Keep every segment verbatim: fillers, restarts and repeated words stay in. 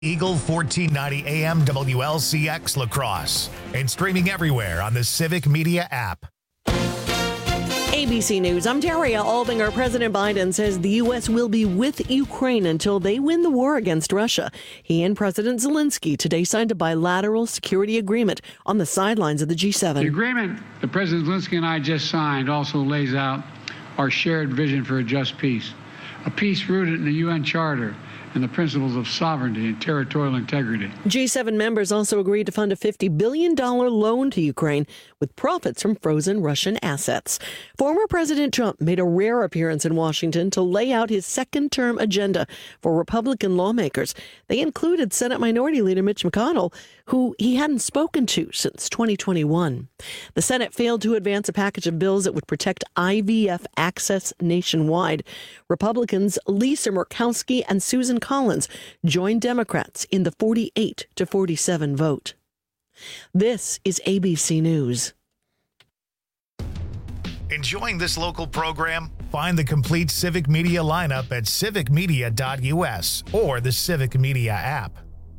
Eagle fourteen ninety A M W L C X La Crosse and streaming everywhere on the Civic Media app. A B C News, I'm Daria Albinger. President Biden says the U S will be with Ukraine until they win the war against Russia. He and President Zelensky today signed a bilateral security agreement on the sidelines of the G seven. The agreement that President Zelensky and I just signed also lays out our shared vision for a just peace, a peace rooted in the U N Charter and the principles of sovereignty and territorial integrity. G seven members also agreed to fund a fifty billion dollars loan to Ukraine with profits from frozen Russian assets. Former President Trump made a rare appearance in Washington to lay out his second-term agenda for Republican lawmakers. They included Senate Minority Leader Mitch McConnell, who he hadn't spoken to since twenty twenty-one. The Senate failed to advance a package of bills that would protect I V F access nationwide. Republicans Lisa Murkowski and Susan Collins joined Democrats in the forty-eight to forty-seven vote. This is A B C News. Enjoying this local program? Find the complete Civic Media lineup at civic media dot U S or the Civic Media app.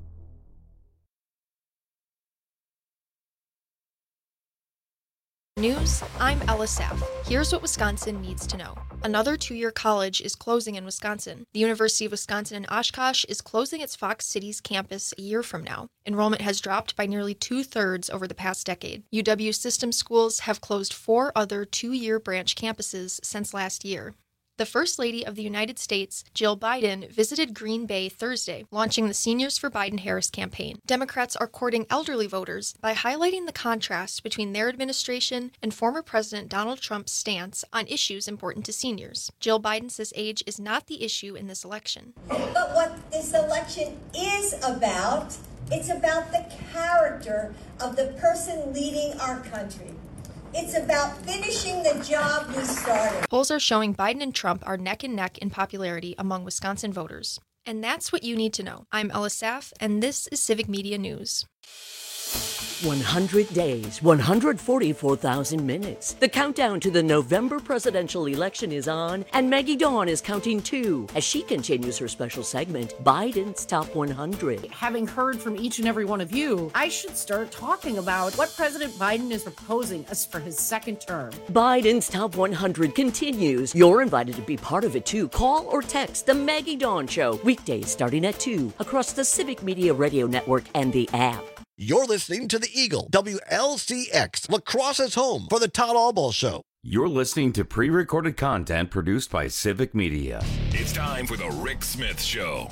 News, I'm Ella Saff. Here's what Wisconsin needs to know. Another two-year college is closing in Wisconsin. The University of Wisconsin in Oshkosh is closing its Fox Cities campus a year from now. Enrollment has dropped by nearly two-thirds over the past decade. U W system schools have closed four other two-year branch campuses since last year. The First Lady of the United States, Jill Biden, visited Green Bay Thursday, launching the Seniors for Biden-Harris campaign. Democrats are courting elderly voters by highlighting the contrast between their administration and former President Donald Trump's stance on issues important to seniors. Jill Biden says age is not the issue in this election. But what this election is about, it's about the character of the person leading our country. It's about finishing the job we started. Polls are showing Biden and Trump are neck and neck in popularity among Wisconsin voters. And that's what you need to know. I'm Ella Saff, and this is Civic Media News. one hundred days, one hundred forty-four thousand minutes. The countdown to the November presidential election is on, and Maggie Dawn is counting too as she continues her special segment, Biden's Top one hundred. Having heard from each and every one of you, I should start talking about what President Biden is proposing us for his second term. Biden's Top one hundred continues. You're invited to be part of it too. Call or text The Maggie Dawn Show, weekdays starting at two, across the Civic Media Radio Network and the app. You're listening to the Eagle, W L C X, La Crosse's home for the Todd Albaugh Show. You're listening to pre-recorded content produced by Civic Media. It's time for the Rick Smith Show.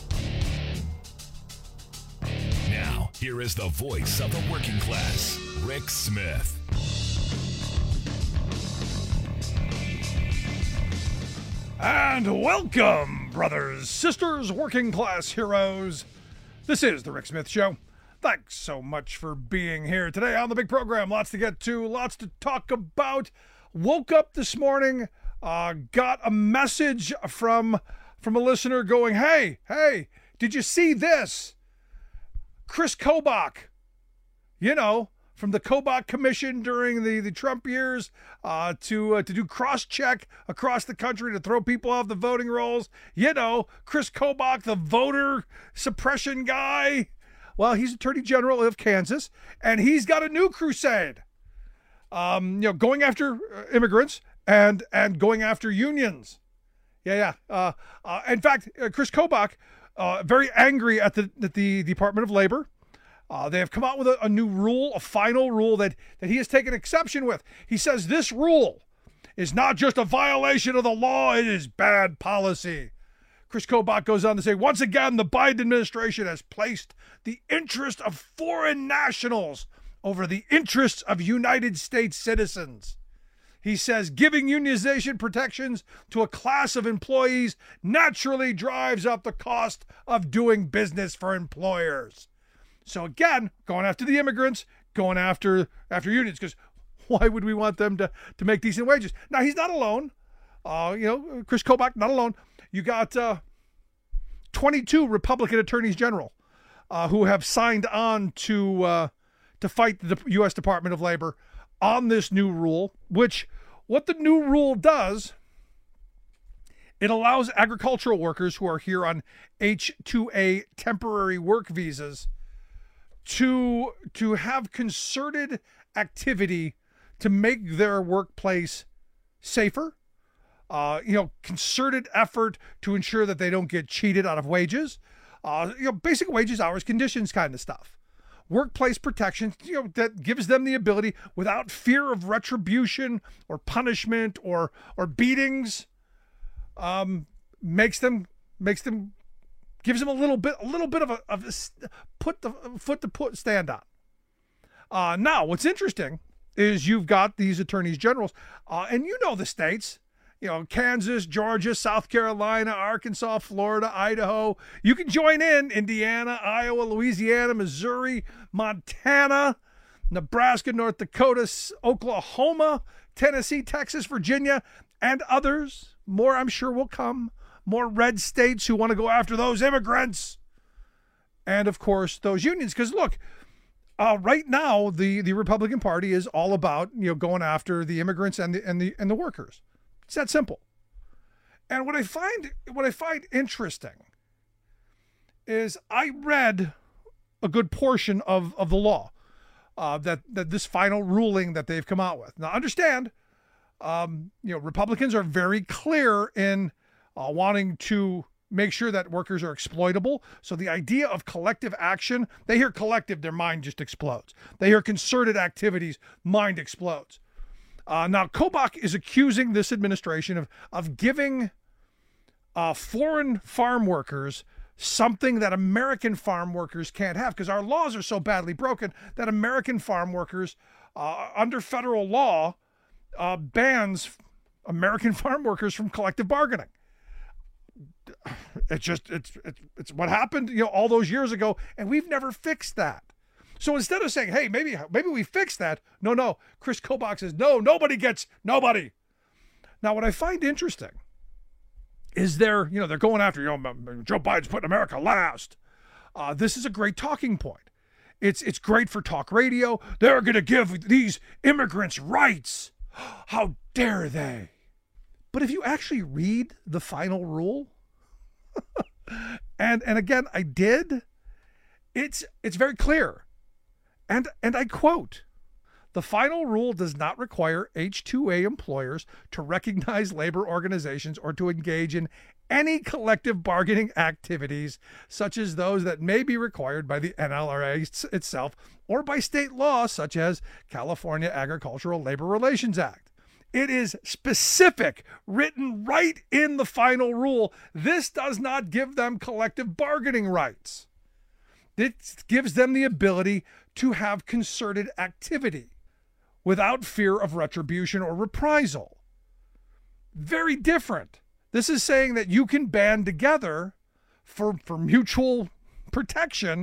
Now, here is the voice of the working class, Rick Smith. And welcome, brothers, sisters, working class heroes. This is the Rick Smith Show. Thanks so much for being here today on the big program. Lots to get to, lots to talk about. Woke up this morning, uh, got a message from, from a listener going, hey, hey, did you see this? Chris Kobach, you know, from the Kobach Commission during the, the Trump years uh, to uh, to do cross-check across the country to throw people off the voting rolls. You know, Chris Kobach, the voter suppression guy. Well, he's Attorney General of Kansas, and he's got a new crusade, um, you know, going after immigrants and and going after unions. Yeah, yeah. Uh, uh, in fact, uh, Chris Kobach, uh, very angry at the at the Department of Labor. Uh, they have come out with a, a new rule, a final rule that, that he has taken exception with. He says this rule is not just a violation of the law, it is bad policy. Chris Kobach goes on to say, once again, the Biden administration has placed the interest of foreign nationals over the interests of United States citizens. He says giving unionization protections to a class of employees naturally drives up the cost of doing business for employers. So again, going after the immigrants, going after after unions, because why would we want them to, to make decent wages? Now, he's not alone. Uh, you know, Chris Kobach, not alone. You got uh, twenty-two Republican attorneys general uh, who have signed on to uh, to fight the U S Department of Labor on this new rule, which what the new rule does It allows agricultural workers who are here on H two A temporary work visas to, to have concerted activity to make their workplace safer. Uh, you know, concerted effort to ensure that they don't get cheated out of wages. Uh, you know, basic wages, hours, conditions kind of stuff. Workplace protection, you know, that gives them the ability without fear of retribution or punishment or or beatings. Um, makes them makes them gives them a little bit a little bit of a, of a put the foot to put stand on. Uh, now, what's interesting is you've got these attorneys generals, uh, and you know the states. You know, Kansas, Georgia, South Carolina, Arkansas, Florida, Idaho. You can join in Indiana, Iowa, Louisiana, Missouri, Montana, Nebraska, North Dakota, Oklahoma, Tennessee, Texas, Virginia, and others. More, I'm sure, will come. More red states who want to go after those immigrants. And, of course, those unions. Because, look, uh, right now, the, the Republican Party is all about, you know, going after the immigrants and the and the and the workers. It's that simple. And what I find what I find interesting is I read a good portion of, of the law, uh, that, that this final ruling that they've come out with. Now, understand, um, you know, Republicans are very clear in uh, wanting to make sure that workers are exploitable. So the idea of collective action, they hear collective, their mind just explodes. They hear concerted activities, mind explodes. Uh, now, Kobach is accusing this administration of, of giving uh, foreign farm workers something that American farm workers can't have, because our laws are so badly broken that American farm workers, uh, under federal law, uh, bans American farm workers from collective bargaining. It's just, it's, it's, it's what happened, you know, all those years ago, and we've never fixed that. So instead of saying, hey, maybe maybe we fix that, no, no, Chris Kobach says, no, nobody gets, nobody. Now, what I find interesting is they're, you know, they're going after, you know, Joe Biden's putting America last. Uh, this is a great talking point. It's, it's great for talk radio. They're going to give these immigrants rights. How dare they? But if you actually read the final rule, and and again, I did, it's it's very clear. And, and I quote, the final rule does not require H two A employers to recognize labor organizations or to engage in any collective bargaining activities, such as those that may be required by the N L R A itself or by state law, such as California Agricultural Labor Relations Act. It is specific, written right in the final rule. This does not give them collective bargaining rights. It gives them the ability to have concerted activity without fear of retribution or reprisal. Very different. This is saying that you can band together for, for mutual protection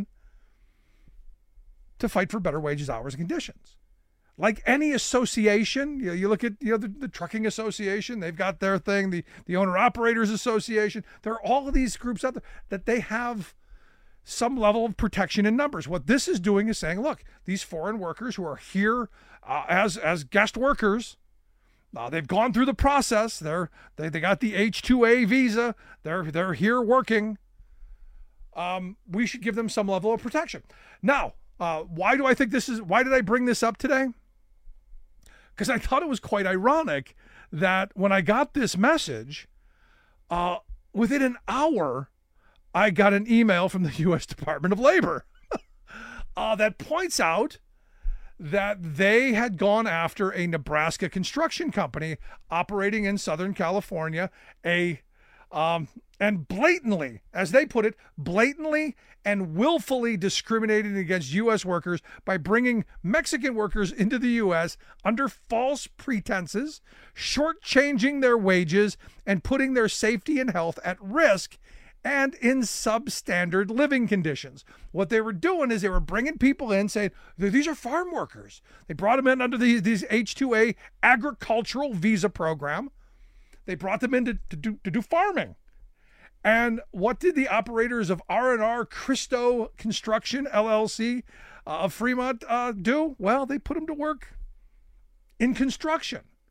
to fight for better wages, hours, and conditions. Like any association, you know, you look at you know the, the Trucking Association, they've got their thing, the, the Owner-Operators Association. There are all of these groups out there that they have some level of protection in numbers. What this is doing is saying, look, these foreign workers who are here uh, as as guest workers, uh, they've gone through the process. They're they, they got the H two A visa. They're they're here working. Um, we should give them some level of protection. Now, uh, why do I think this is? Why did I bring this up today? Because I thought it was quite ironic that when I got this message, uh, within an hour, I got an email from the U S Department of Labor uh, that points out that they had gone after a Nebraska construction company operating in Southern California, a um, and blatantly, as they put it, blatantly and willfully discriminating against U S workers by bringing Mexican workers into the U S under false pretenses, shortchanging their wages, and putting their safety and health at risk, and in substandard living conditions. What they were doing is they were bringing people in saying, these are farm workers. They brought them in under the, these H two A agricultural visa program. They brought them in to, to, do, to do farming. And what did the operators of R and R Cristo Construction, L L C, uh, of Fremont uh, do? Well, they put them to work in construction.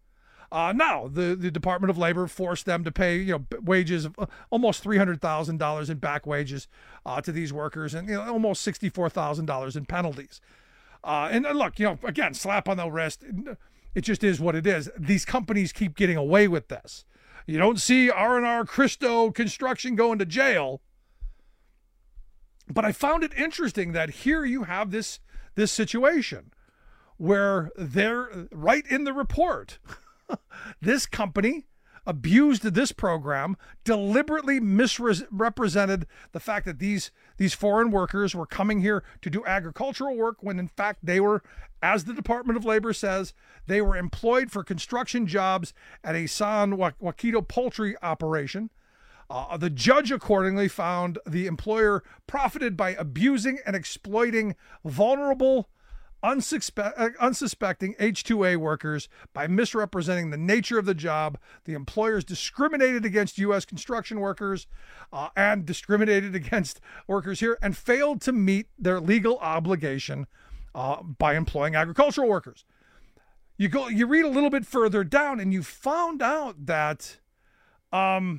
Uh, now, the, the Department of Labor forced them to pay, you know, wages of almost three hundred thousand dollars in back wages uh, to these workers, and you know, almost sixty-four thousand dollars in penalties. Uh, and look, you know, again, slap on the wrist. It just is what it is. These companies keep getting away with this. You don't see R and R Christo Construction going to jail. But I found it interesting that here you have this this situation where they're right in the report. This company abused this program, deliberately misrepresented the fact that these, these foreign workers were coming here to do agricultural work when in fact they were, as the Department of Labor says, they were employed for construction jobs at a San Joaquito poultry operation. Uh, the judge accordingly found the employer profited by abusing and exploiting vulnerable, unsuspe- unsuspecting H two A workers by misrepresenting the nature of the job. The employers discriminated against U S construction workers uh, and discriminated against workers here and failed to meet their legal obligation uh, by employing agricultural workers. You go, you read a little bit further down, and you found out that um,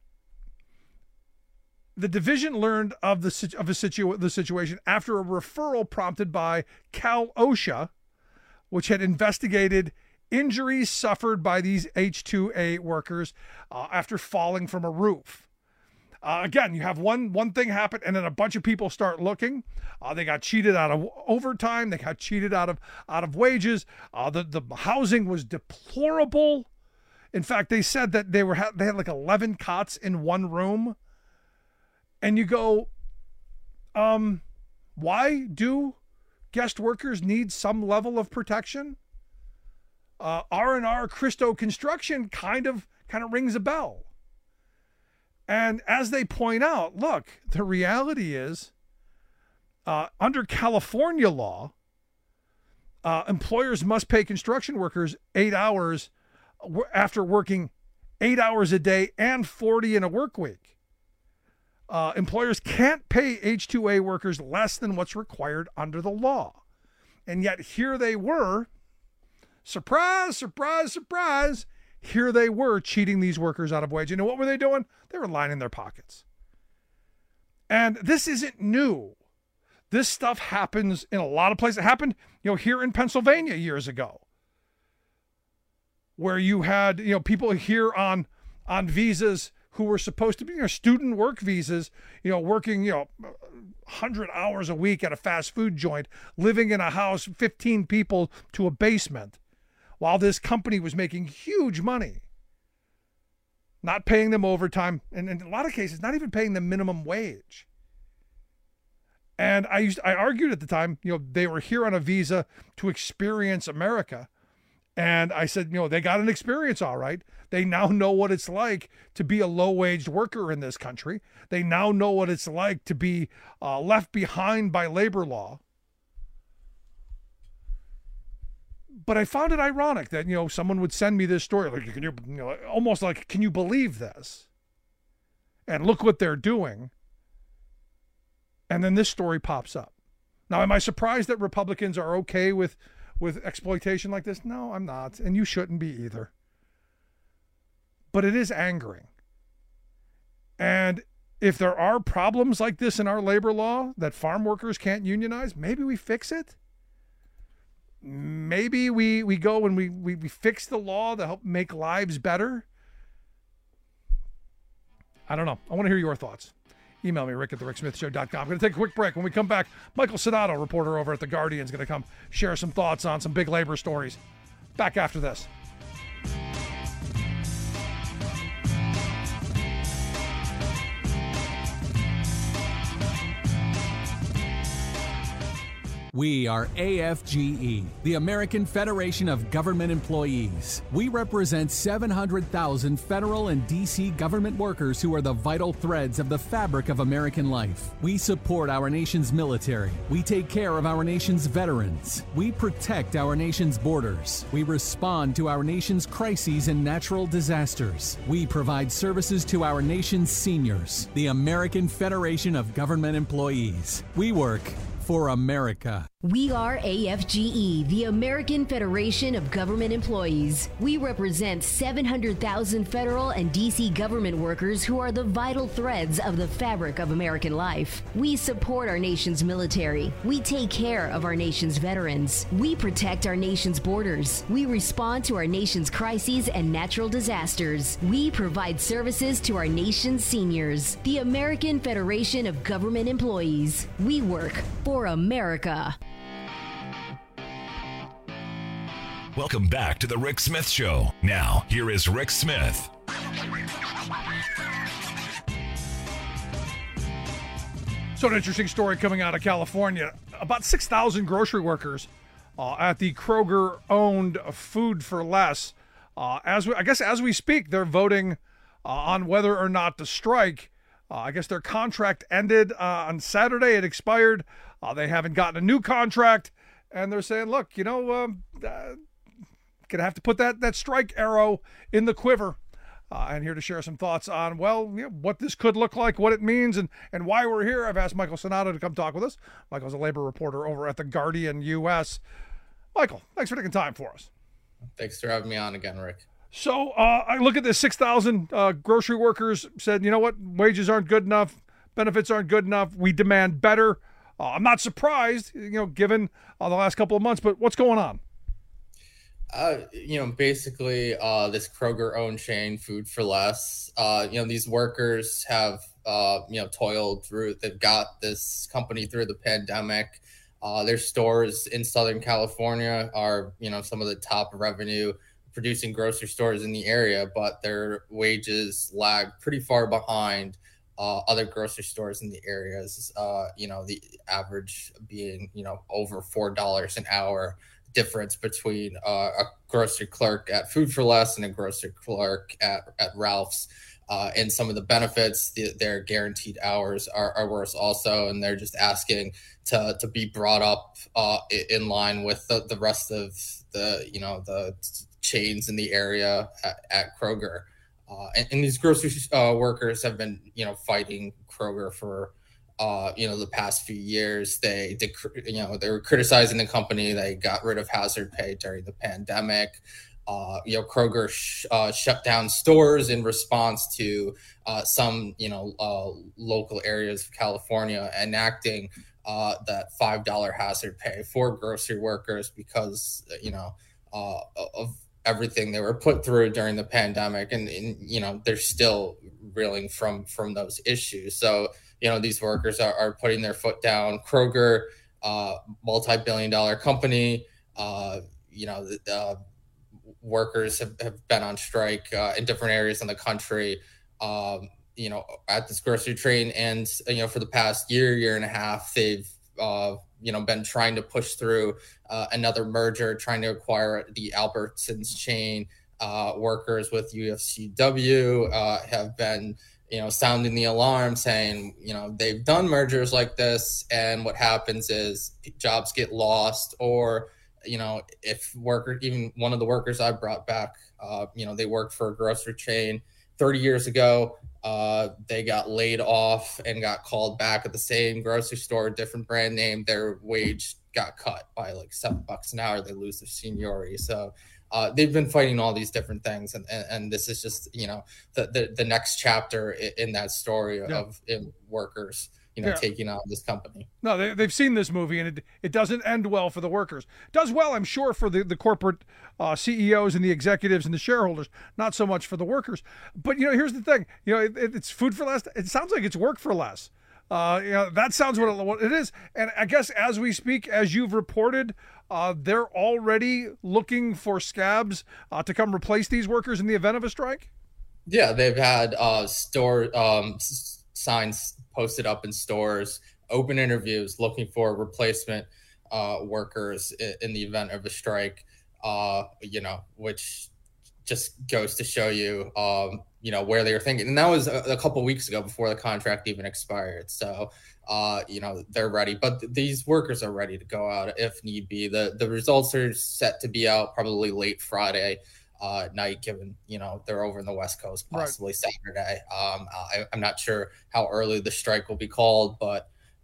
the division learned of the of a situ, the situation after a referral prompted by Cal OSHA, which had investigated injuries suffered by these H two A workers uh, after falling from a roof. Uh, again, you have one one thing happen, and then a bunch of people start looking. Uh, they got cheated out of overtime. They got cheated out of out of wages. Uh, the the housing was deplorable. In fact, they said that they were they had like eleven cots in one room. And you go, um, why do guest workers need some level of protection? Uh, R and R Christo Construction kind of kind of rings a bell. And as they point out, look, the reality is, uh, under California law, uh, employers must pay construction workers eight hours after working eight hours a day and forty in a work week. Uh, employers can't pay H two A workers less than what's required under the law. And yet here they were, surprise, surprise, surprise, here they were cheating these workers out of wage. You know what were they doing? They were lining their pockets. And this isn't new. This stuff happens in a lot of places. It happened, you know, here in Pennsylvania years ago, where you had, you know, people here on, on visas who were supposed to be, you know, student work visas, you know, working, you know, one hundred hours a week at a fast food joint, living in a house, fifteen people to a basement, while this company was making huge money, not paying them overtime, and in a lot of cases, not even paying them minimum wage. And I used, I argued at the time, you know, they were here on a visa to experience America. And I said, you know, they got an experience, all right. They now know what it's like to be a low-waged worker in this country. They now know what it's like to be uh, left behind by labor law. But I found it ironic that, you know, someone would send me this story, like, can you, you know, almost like, can you believe this? And look what they're doing. And then this story pops up. Now, am I surprised that Republicans are okay with with exploitation like this? No, I'm not. And you shouldn't be either. But it is angering. And if there are problems like this in our labor law that farm workers can't unionize, maybe we fix it. Maybe we, we go and we, we, we fix the law to help make lives better. I don't know. I want to hear your thoughts. Email me, rick at the rick smith show dot com. I'm going to take a quick break. When we come back, Michael Sonato, reporter over at The Guardian, is going to come share some thoughts on some big labor stories. Back after this. We are A F G E, the American Federation of Government Employees. We represent seven hundred thousand federal and D C government workers who are the vital threads of the fabric of American life. We support our nation's military. We take care of our nation's veterans. We protect our nation's borders. We respond to our nation's crises and natural disasters. We provide services to our nation's seniors. The American Federation of Government Employees. We work for America. We are A F G E, the American Federation of Government Employees. We represent seven hundred thousand federal and D C government workers who are the vital threads of the fabric of American life. We support our nation's military. We take care of our nation's veterans. We protect our nation's borders. We respond to our nation's crises and natural disasters. We provide services to our nation's seniors. The American Federation of Government Employees. We work for America. Welcome back to the Rick Smith Show. Now, here is Rick Smith. So an interesting story coming out of California. About six thousand grocery workers uh, at the Kroger-owned Food for Less. Uh, as we, I guess as we speak, they're voting uh, on whether or not to strike. Uh, I guess their contract ended uh, on Saturday. It expired. Uh, they haven't gotten a new contract. And they're saying, look, you know, um, uh, gonna have to put that that strike arrow in the quiver. Uh, and here to share some thoughts on, well, you know, what this could look like, what it means, and and why we're here. I've asked Michael Sonato to come talk with us. Michael's a labor reporter over at the Guardian U S. Michael, thanks for taking time for us. Thanks for having me on again, Rick. So uh, I look at this six thousand uh, grocery workers said, you know what, wages aren't good enough, benefits aren't good enough, we demand better. Uh, I'm not surprised, you know, given uh, the last couple of months, but what's going on? Uh, you know, basically, uh, this Kroger-owned chain, Food for Less, uh, you know, these workers have, uh, you know, toiled through, they've got this company through the pandemic. Uh, their stores in Southern California are, you know, some of the top revenue producing grocery stores in the area, but their wages lag pretty far behind uh, other grocery stores in the areas, uh, you know, the average being, you know, over four dollars an hour difference between uh, a grocery clerk at Food for Less and a grocery clerk at, at Ralph's. Uh, and some of the benefits, the, their guaranteed hours are, are worse also. And they're just asking to to be brought up uh, in line with the, the rest of the, you know, the chains in the area at, at Kroger. Uh, and, and these grocery uh, workers have been, you know, fighting Kroger for Uh, you know, the past few years. They, they, you know, they were criticizing the company. They got rid of hazard pay during the pandemic. Uh, you know, Kroger sh- uh, shut down stores in response to uh, some, you know, uh, local areas of California enacting uh, that five dollars hazard pay for grocery workers because, you know, uh, of everything they were put through during the pandemic. And, and you know, they're still reeling from, from those issues. So, you know, these workers are, are putting their foot down. Kroger, uh, multi-billion dollar company, uh, you know, the uh, workers have, have been on strike uh, in different areas in the country, um, you know, at this grocery train. And, you know, for the past year, year and a half, they've, uh, you know, been trying to push through uh, another merger, trying to acquire the Albertsons chain. Uh, workers with U F C W uh, have been, you know, sounding the alarm, saying, you know, they've done mergers like this, and what happens is jobs get lost, or, you know, if worker, even one of the workers I brought back, uh, you know, they worked for a grocery chain thirty years ago. Uh, they got laid off and got called back at the same grocery store, different brand name. Their wage got cut by like seven bucks an hour. They lose their seniority. So Uh, they've been fighting all these different things, and, and, and this is just, you know, the the, the next chapter in, in that story yeah. of in workers, you know, yeah. taking on this company. No, they, they've seen this movie, and it it doesn't end well for the workers. Does well, I'm sure, for the, the corporate uh, C E Os and the executives and the shareholders, not so much for the workers. But, you know, here's the thing. You know, it, it's food for less. It sounds like it's work for less. Uh, you know, that sounds what it, what it is. And I guess as we speak, as you've reported, uh, they're already looking for scabs uh, to come replace these workers in the event of a strike? Yeah, they've had uh, store um, s- signs posted up in stores, open interviews looking for replacement uh, workers in, in the event of a strike, uh, you know, which just goes to show you, um, you know, where they were thinking. And that was a, a couple of weeks ago before the contract even expired. So, uh, you know, they're ready. But th- these workers are ready to go out if need be. The the results are set to be out probably late Friday uh, night, given, you know, they're over in the West Coast, possibly right. Saturday. Um, I, I'm not sure how early the strike will be called, but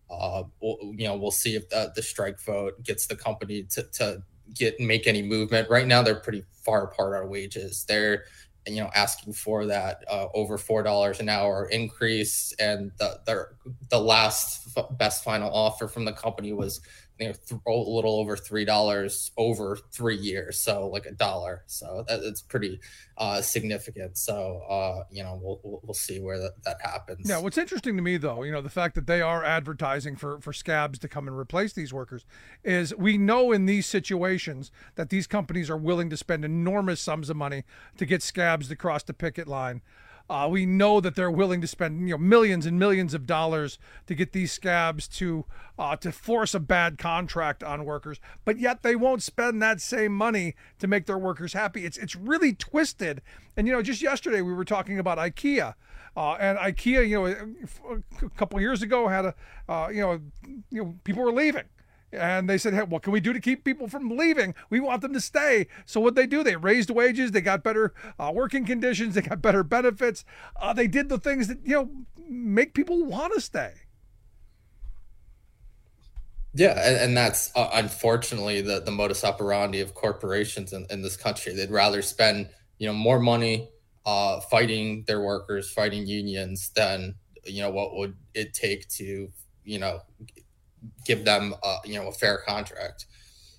uh, we'll, you know, we'll see if the, the strike vote gets the company to, to get make any movement. Right now, they're pretty far apart on wages. They're, you know, asking for that uh, over four dollars an hour increase, and the the the last f- best final offer from the company was, you know, th- a little over three dollars over three years, so like a dollar. So that, that's pretty uh, significant. So uh, you know, we'll, we'll we'll see where that, that happens. Yeah, what's interesting to me, though, you know, the fact that they are advertising for for scabs to come and replace these workers, is we know in these situations that these companies are willing to spend enormous sums of money to get scabs to cross the picket line. Uh, we know that they're willing to spend, you know, millions and millions of dollars to get these scabs to uh, to force a bad contract on workers, but yet they won't spend that same money to make their workers happy. It's it's really twisted. And, you know, just yesterday we were talking about IKEA. Uh, and IKEA, you know, a couple of years ago had a, uh, you know, you know, people were leaving. And they said, hey, what can we do to keep people from leaving? We want them to stay. So what they do, they raised wages, they got better uh, working conditions, they got better benefits. Uh, they did the things that, you know, make people want to stay. Yeah, and, and that's uh, unfortunately the, the modus operandi of corporations in, in this country. They'd rather spend, you know, more money uh, fighting their workers, fighting unions, than, you know, what would it take to, you know, give them, uh, you know, a fair contract.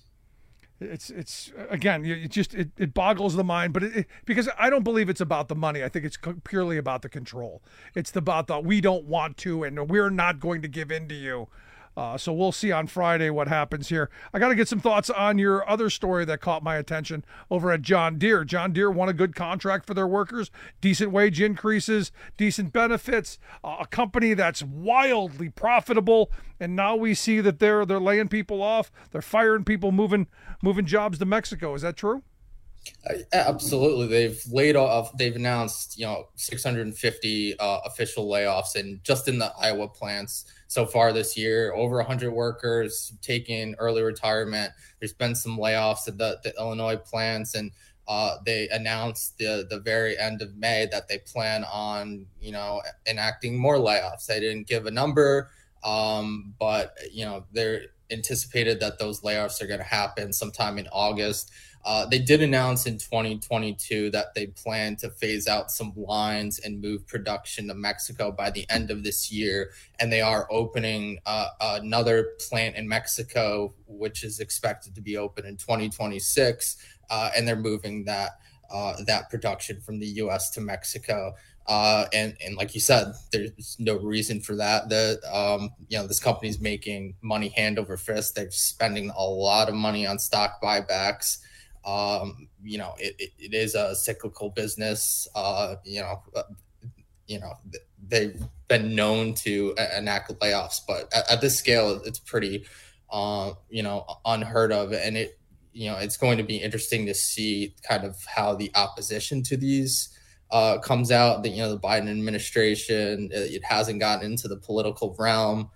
It's it's again, it just it, it boggles the mind, but it, it, because I don't believe it's about the money. I think it's purely about the control. It's about the we don't want to, and we're not going to give in to you. Uh, so we'll see on Friday what happens here. I got to get some thoughts on your other story that caught my attention over at John Deere. John Deere won a good contract for their workers, decent wage increases, decent benefits, uh, a company that's wildly profitable. And now we see that they're they're laying people off. They're firing people, moving moving jobs to Mexico. Is that true? Uh, absolutely. They've laid off, they've announced, you know, six hundred fifty uh, official layoffs, and just in the Iowa plants so far this year, over one hundred workers taking early retirement. There's been some layoffs at the, the Illinois plants, and uh, they announced the the very end of May that they plan on, you know, enacting more layoffs. They didn't give a number, um, but, you know, they're anticipated that those layoffs are going to happen sometime in August. Uh, they did announce in twenty twenty-two that they plan to phase out some lines and move production to Mexico by the end of this year. And they are opening uh, another plant in Mexico, which is expected to be open in twenty twenty-six. Uh, and they're moving that uh, that production from the U S to Mexico. Uh, and, and like you said, there's no reason for that. The, um, you know, this company's making money hand over fist. They're spending a lot of money on stock buybacks. Um, you know, it, it, it is a cyclical business. Uh, you know, uh, you know, they've been known to enact layoffs, but at, at this scale, it's pretty, uh, you know, unheard of. And it, you know, it's going to be interesting to see kind of how the opposition to these uh, comes out. That, you know, the Biden administration, it, it hasn't gotten into the political realm.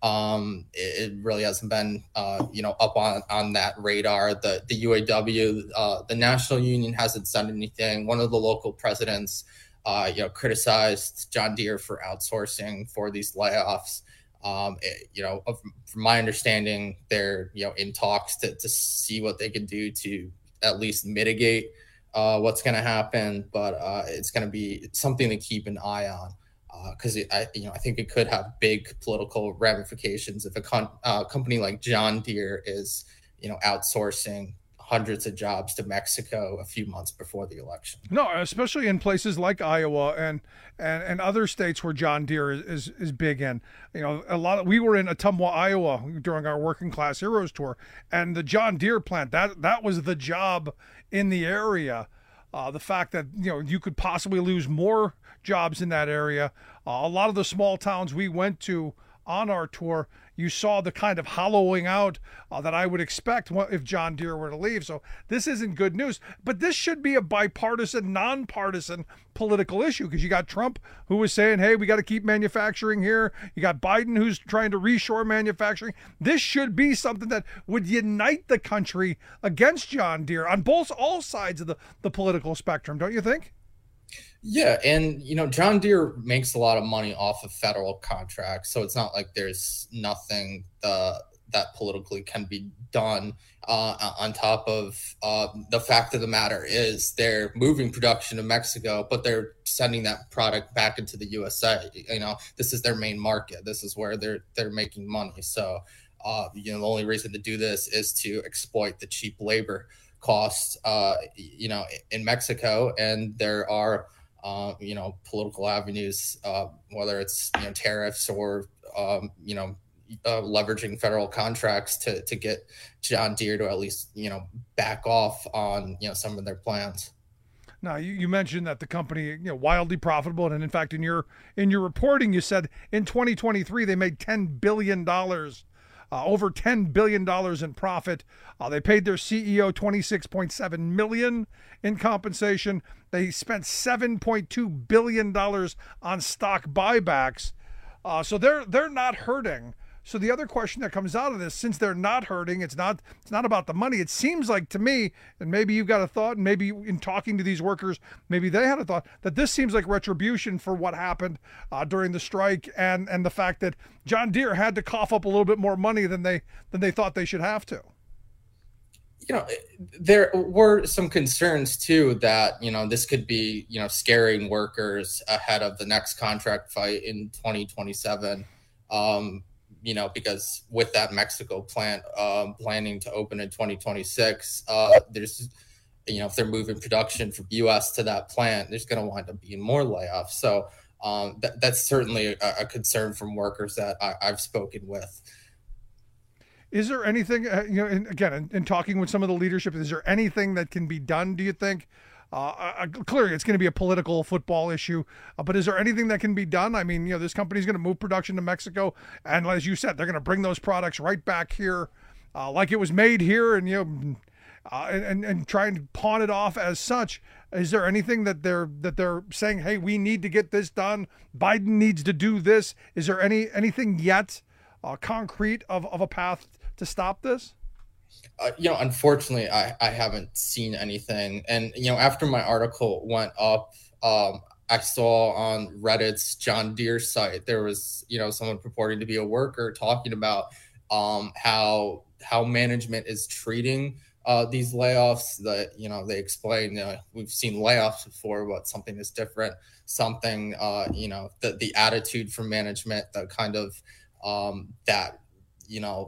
Um, it, it really hasn't been, uh, you know, up on, on that radar. The the U A W, uh, the national union hasn't done anything. One of the local presidents, uh, you know, criticized John Deere for outsourcing for these layoffs. Um, it, you know, from my understanding, they're, you know, in talks to, to see what they can do to at least mitigate uh, what's going to happen. But uh, it's going to be something to keep an eye on. Because uh, I, you know, I think it could have big political ramifications if a con- uh, company like John Deere is, you know, outsourcing hundreds of jobs to Mexico a few months before the election. No, especially in places like Iowa and and, and other states where John Deere is, is is big in. You know, a lot of, we were in Ottumwa, Iowa during our Working Class Heroes tour, and the John Deere plant, that that was the job in the area. Uh, the fact that, you know, you could possibly lose more jobs in that area. Uh, a lot of the small towns we went to on our tour, you saw the kind of hollowing out uh, that I would expect if John Deere were to leave. So this isn't good news, but this should be a bipartisan, nonpartisan political issue, because you got Trump, who was saying, hey, we got to keep manufacturing here. You got Biden, who's trying to reshore manufacturing. This should be something that would unite the country against John Deere on both all sides of the, the political spectrum, don't you think? Yeah, and you know, John Deere makes a lot of money off of federal contracts, so it's not like there's nothing uh, that politically can be done. Uh, on top of uh, the fact of the matter is, they're moving production to Mexico, but they're sending that product back into the U S A. You know, this is their main market. This is where they're they're making money. So, uh, you know, the only reason to do this is to exploit the cheap labor costs, uh, you know, in Mexico, and there are. Uh, you know, political avenues, uh, whether it's, you know, tariffs or, um, you know, uh, leveraging federal contracts to to get John Deere to at least, you know, back off on, you know, some of their plans. Now, you, you mentioned that the company, you know, wildly profitable, and in fact, in your in your reporting, you said in twenty twenty-three they made ten billion dollars. Uh, over ten billion dollars in profit. Uh, they paid their C E O twenty-six point seven million dollars in compensation. They spent seven point two billion dollars on stock buybacks. Uh, so they're they're not hurting. So the other question that comes out of this, since they're not hurting, it's not it's not about the money. It seems like to me, and maybe you've got a thought, and maybe in talking to these workers, maybe they had a thought, that this seems like retribution for what happened uh, during the strike, and and the fact that John Deere had to cough up a little bit more money than they than they thought they should have to. You know, there were some concerns too that, you know, this could be, you know, scaring workers ahead of the next contract fight in twenty twenty-seven. Um, you know, because with that Mexico plant um, planning to open in twenty twenty-six, uh, there's, you know, if they're moving production from U S to that plant, there's going to wind up being more layoffs. So um, th- that's certainly a, a concern from workers that I- I've spoken with. Is there anything, uh, you know, in, again, in, in talking with some of the leadership, is there anything that can be done, do you think? Uh, uh, clearly, it's going to be a political football issue, uh, but is there anything that can be done? I mean, you know, this company's going to move production to Mexico, and as you said, they're going to bring those products right back here, uh, like it was made here, and you know, uh, and and try and pawn it off as such. Is there anything that they're that they're saying, hey, we need to get this done? Biden needs to do this. Is there any anything yet uh, concrete of of a path to stop this? Uh, you know, unfortunately, I, I haven't seen anything. And, you know, after my article went up, um, I saw on Reddit's John Deere site, there was, you know, someone purporting to be a worker talking about um, how how management is treating uh, these layoffs. That, you know, they explain, uh, we've seen layoffs before, but something is different. Something, uh, you know, the, the attitude from management, the kind of um, that, you know,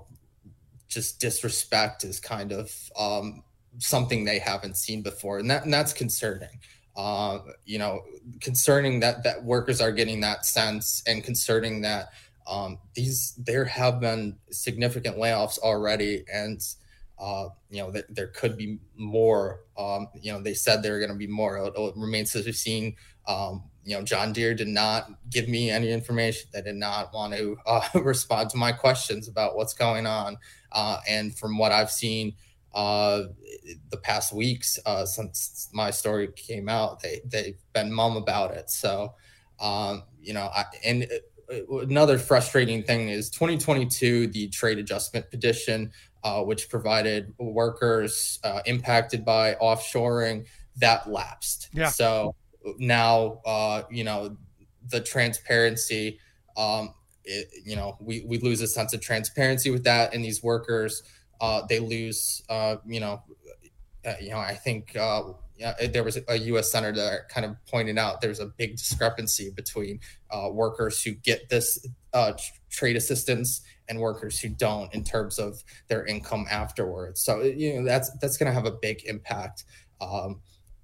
just disrespect is kind of um, something they haven't seen before. And that and that's concerning, uh, you know, concerning that that workers are getting that sense, and concerning that um, these there have been significant layoffs already. And, uh, you know, th- there could be more. Um, you know, they said there are going to be more. It, it remains to be seen. Um, you know, John Deere did not give me any information. They did not want to uh, respond to my questions about what's going on. Uh, and from what I've seen uh, the past weeks uh, since my story came out, they, they've been mum about it. So, um, you know, I, and another frustrating thing is twenty twenty-two, the trade adjustment petition, uh, which provided workers uh, impacted by offshoring, that lapsed. Yeah. So now, uh, you know, the transparency, um, it, you know, we, we lose a sense of transparency with that. And these workers, uh, they lose, uh, you know, uh, you know, I think uh, yeah, there was a U S senator that kind of pointed out there's a big discrepancy between uh, workers who get this uh, trade assistance and workers who don't in terms of their income afterwards. So, you know, that's that's going to have a big impact. Um,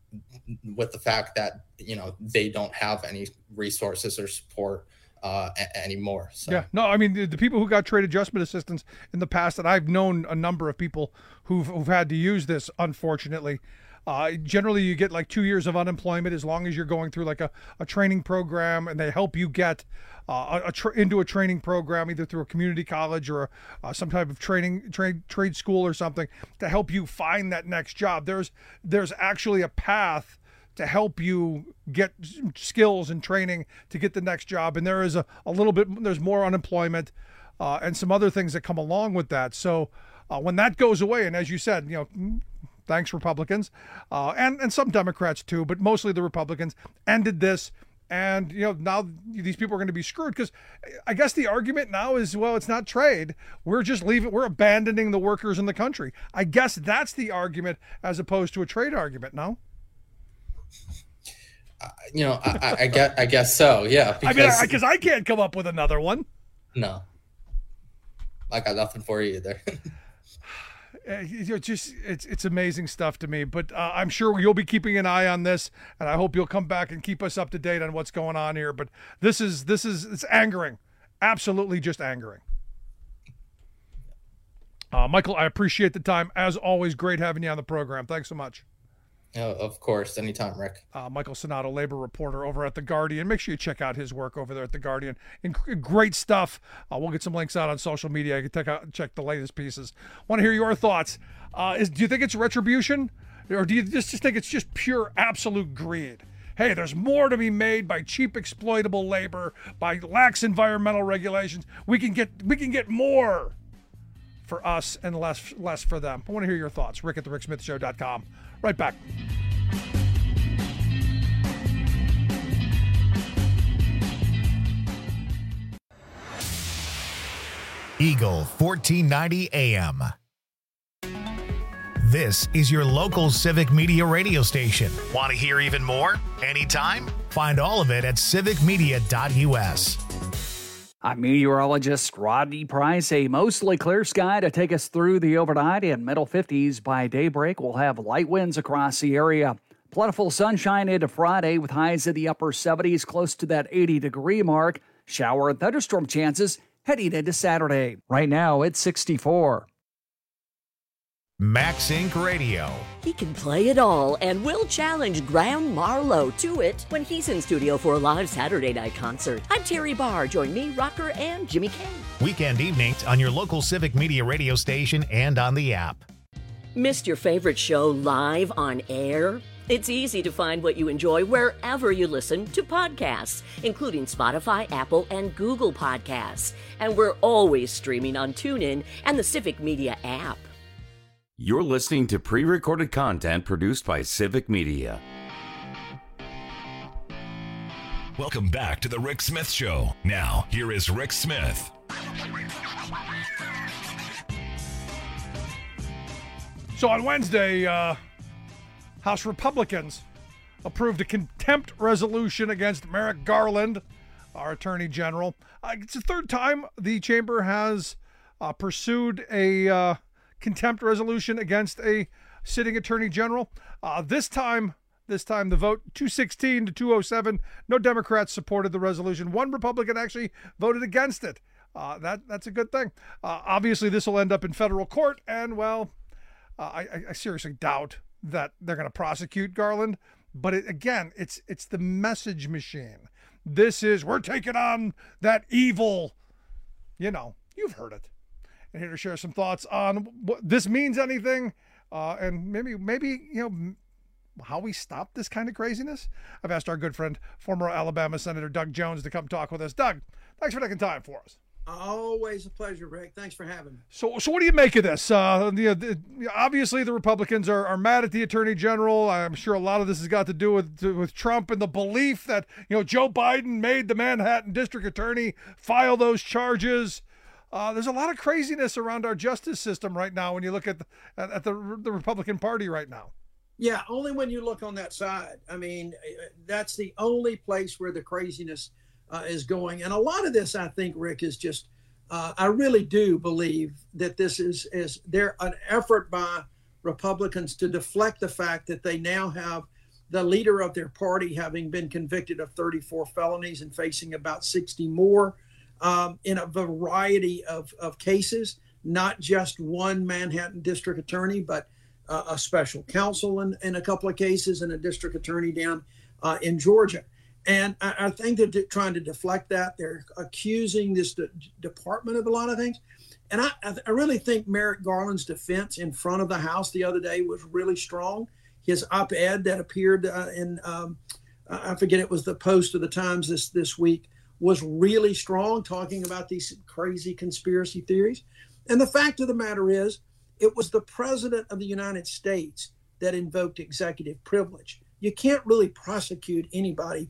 with the fact that, you know, they don't have any resources or support uh, a- anymore. So. Yeah, no, I mean, the, the people who got trade adjustment assistance in the past, that I've known a number of people who've, who've had to use this, unfortunately. Uh, generally, you get like two years of unemployment as long as you're going through like a, a training program, and they help you get uh, a, a tra- into a training program, either through a community college or uh, some type of training trade trade school or something, to help you find that next job. There's there's actually a path to help you get skills and training to get the next job, and there is a, a little bit there's more unemployment uh, and some other things that come along with that. So uh, when that goes away, and as you said, you know, thanks Republicans, uh, and, and some Democrats too, but mostly the Republicans, ended this. And, you know, now these people are going to be screwed because I guess the argument now is, well, it's not trade. We're just leaving. We're abandoning the workers in the country. I guess that's the argument as opposed to a trade argument. No? Uh, you know, I, I, guess, I guess so. Yeah. Because, I mean, because I, I can't come up with another one. No. I got nothing for you either. You're just it's it's amazing stuff to me, but uh, I'm sure you'll be keeping an eye on this, and I hope you'll come back and keep us up to date on what's going on here. But this is this is it's angering, absolutely just angering. Uh, Michael, I appreciate the time as always. Great having you on the program. Thanks so much. Oh, of course, anytime, Rick. Uh, Michael Sonato, labor reporter over at The Guardian. Make sure you check out his work over there at The Guardian. Inc- great stuff. Uh, we'll get some links out on social media. You can check out check the latest pieces. Want to hear your thoughts? Uh, is do you think it's retribution, or do you just, just think it's just pure absolute greed? Hey, there's more to be made by cheap exploitable labor, by lax environmental regulations. We can get we can get more for us and less less for them. I want to hear your thoughts. Rick at the rick smith show dot com. Right back. Eagle fourteen ninety A M. This is your local civic media radio station. Want to hear even more? Anytime? Find all of it at civic media dot U S. I'm meteorologist Rodney Price. A mostly clear sky to take us through the overnight in middle fifties. By daybreak, we'll have light winds across the area. Plentiful sunshine into Friday with highs in the upper seventies, close to that eighty degree mark. Shower and thunderstorm chances heading into Saturday. Right now, it's sixty-four. Max Incorporated. Radio. He can play it all and will challenge Graham Marlowe to it when he's in studio for a live Saturday night concert. I'm Terry Barr. Join me, Rocker, and Jimmy K. Weekend evenings on your local civic media radio station and on the app. Missed your favorite show live on air? It's easy to find what you enjoy wherever you listen to podcasts, including Spotify, Apple, and Google Podcasts. And we're always streaming on TuneIn and the Civic Media app. You're listening to pre-recorded content produced by Civic Media. Welcome back to the Rick Smith Show. Now, here is Rick Smith. So on Wednesday, uh, House Republicans approved a contempt resolution against Merrick Garland, our Attorney General. Uh, it's the third time the chamber has uh, pursued a uh, contempt resolution against a sitting Attorney General. Uh, this time, this time the vote two sixteen to two oh seven. No Democrats supported the resolution. One Republican actually voted against it. Uh, that that's a good thing. Uh, obviously, this will end up in federal court, and well, uh, I, I seriously doubt that they're going to prosecute Garland. But it, again, it's it's the message machine. This is, we're taking on that evil. You know, you've heard it. And here to share some thoughts on what this means anything, uh, and maybe maybe you know how we stop this kind of craziness. I've asked our good friend, former Alabama Senator Doug Jones, to come talk with us. Doug, thanks for taking time for us. Always a pleasure, Rick. Thanks for having me. So, so what do you make of this? Uh, the, the, obviously, the Republicans are, are mad at the Attorney General. I'm sure a lot of this has got to do with with Trump and the belief that you know Joe Biden made the Manhattan District Attorney file those charges. Uh, there's a lot of craziness around our justice system right now when you look at the, at, at the the Republican Party right now. Yeah, only when you look on that side. I mean, that's the only place where the craziness uh, is going. And a lot of this, I think, Rick, is just, uh, I really do believe that this is, is there an effort by Republicans to deflect the fact that they now have the leader of their party having been convicted of thirty-four felonies and facing about sixty more. Um, in a variety of, of cases, not just one Manhattan district attorney, but uh, a special counsel in, in a couple of cases and a district attorney down uh, in Georgia. And I, I think that they're trying to deflect that. They're accusing this de- department of a lot of things. And I, I really think Merrick Garland's defense in front of the House the other day was really strong. His op-ed that appeared uh, in, um, I forget, it was the Post or the Times this, this week, was really strong, talking about these crazy conspiracy theories. And the fact of the matter is, It was the president of the United States that invoked executive privilege. You can't really prosecute anybody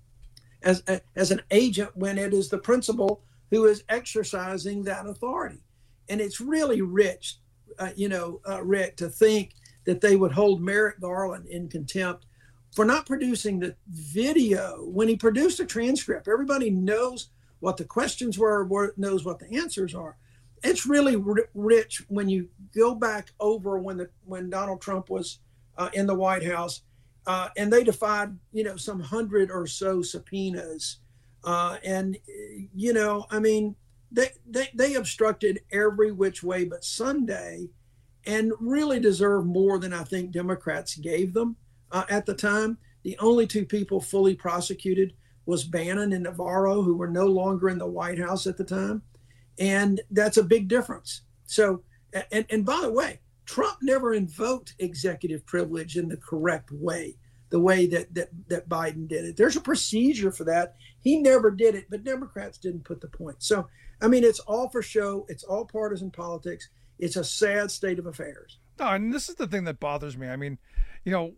as, a, as an agent when it is the principal who is exercising that authority. And it's really rich, uh, you know, uh, Rick, to think that they would hold Merrick Garland in contempt for not producing the video when he produced a transcript. Everybody knows what the questions were, knows what the answers are. It's really r- rich when you go back over when the when Donald Trump was uh, in the White House, uh, and they defied, you know, some hundred or so subpoenas, uh, and you know, I mean, they, they they obstructed every which way but Sunday, and really deserve more than I think Democrats gave them uh, at the time. The only two people fully prosecuted was Bannon and Navarro, who were no longer in the White House at the time. And that's a big difference. So, and, and by the way, Trump never invoked executive privilege in the correct way, the way that, that, that Biden did it. There's a procedure for that. He never did it, but Democrats didn't put the point. So, I mean, it's all for show. It's all partisan politics. It's a sad state of affairs. No, and this is the thing that bothers me. I mean, you know,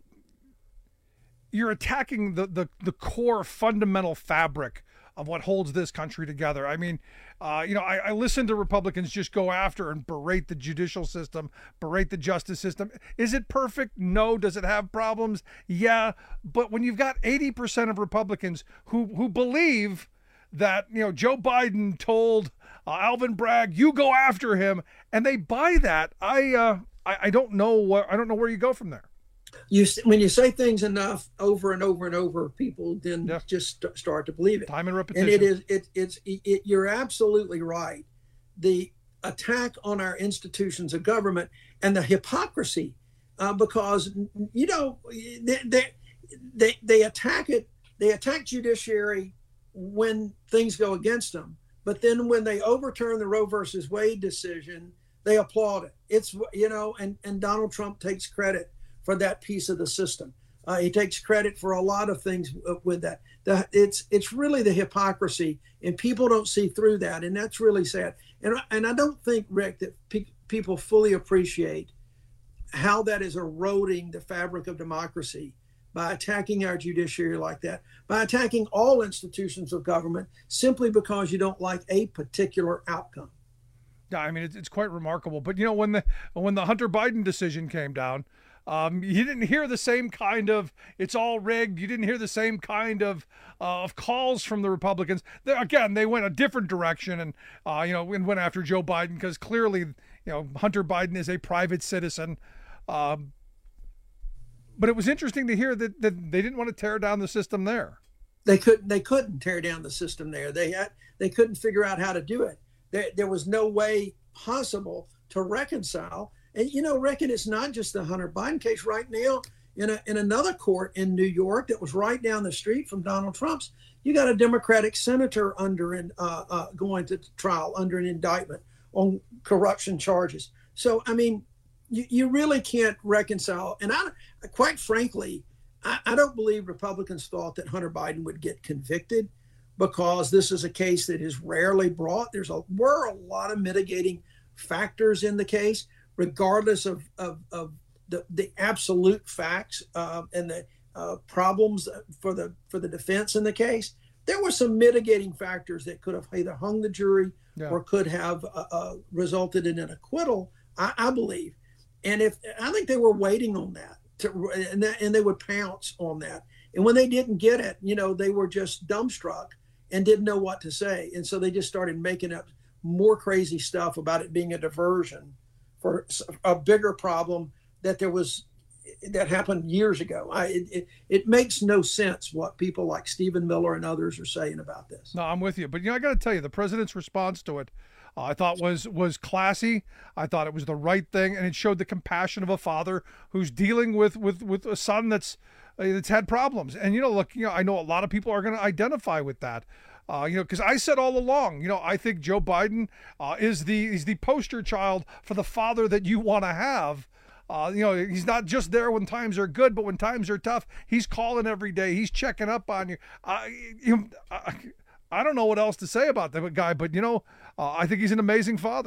you're attacking the, the, the core fundamental fabric of what holds this country together. I mean, uh, you know, I, I listen to Republicans just go after and berate the judicial system, berate the justice system. Is it perfect? No. Does it have problems? Yeah. But when you've got eighty percent of Republicans who, who believe that, you know, Joe Biden told uh, Alvin Bragg, you go after him, and they buy that, I, uh, I, I don't know what, I don't know where you go from there. You when you say things enough over and over and over, people then yeah. just st- start to believe it. Time and repetition. And it is it it's it, it, you're absolutely right. The attack on our institutions of government and the hypocrisy, uh, because you know they, they they they attack it. They attack judiciary when things go against them, but then when they overturn the Roe versus Wade decision, they applaud it. It's you know, and and Donald Trump takes credit for that piece of the system. Uh, he takes credit for a lot of things with that. The, it's it's really the hypocrisy, and people don't see through that, and that's really sad. And, and I don't think, Rick, that pe- people fully appreciate how that is eroding the fabric of democracy by attacking our judiciary like that, by attacking all institutions of government simply because you don't like a particular outcome. Yeah, I mean, it's, it's quite remarkable. But, you know, when the when the Hunter Biden decision came down, Um, you didn't hear the same kind of, it's all rigged. You didn't hear the same kind of uh, of calls from the Republicans. They, again, they went a different direction and, uh, you know, and went after Joe Biden because clearly, you know, Hunter Biden is a private citizen. Um, but it was interesting to hear that, that they didn't want to tear down the system there. They couldn't, they couldn't tear down the system there. They had, they couldn't figure out how to do it. There, there was no way possible to reconcile. And, you know, Rick, it's not just the Hunter Biden case right now. In a, in another court in New York that was right down the street from Donald Trump's, you got a Democratic senator under an, uh, uh, going to trial under an indictment on corruption charges. So, I mean, you, you really can't reconcile. And I, quite frankly, I, I don't believe Republicans thought that Hunter Biden would get convicted because this is a case that is rarely brought. There's a were a lot of mitigating factors in the case, regardless of, of, of the, the absolute facts uh, and the uh, problems for the for the defense in the case. There were some mitigating factors that could have either hung the jury yeah. or could have uh, uh, resulted in an acquittal, I, I believe. And if I think they were waiting on that, to, and, that, and they would pounce on that. And when they didn't get it, you know, they were just dumbstruck and didn't know what to say. And so they just started making up more crazy stuff about it being a diversion for a bigger problem that there was that happened years ago. I, it, it, it makes no sense what people like Stephen Miller and others are saying about this. No, I'm with you. But, you know, I got to tell you, the president's response to it, uh, I thought was was classy. I thought it was the right thing, and it showed the compassion of a father who's dealing with with, with a son that's uh, that's had problems. And, you know, look, you know, I know a lot of people are going to identify with that. Uh, you know, because I said all along, you know, I think Joe Biden uh, is the is the poster child for the father that you want to have. Uh, you know, he's not just there when times are good, but when times are tough, he's calling every day. He's checking up on you. Uh, you I, I don't know what else to say about that guy, but, you know, uh, I think he's an amazing father.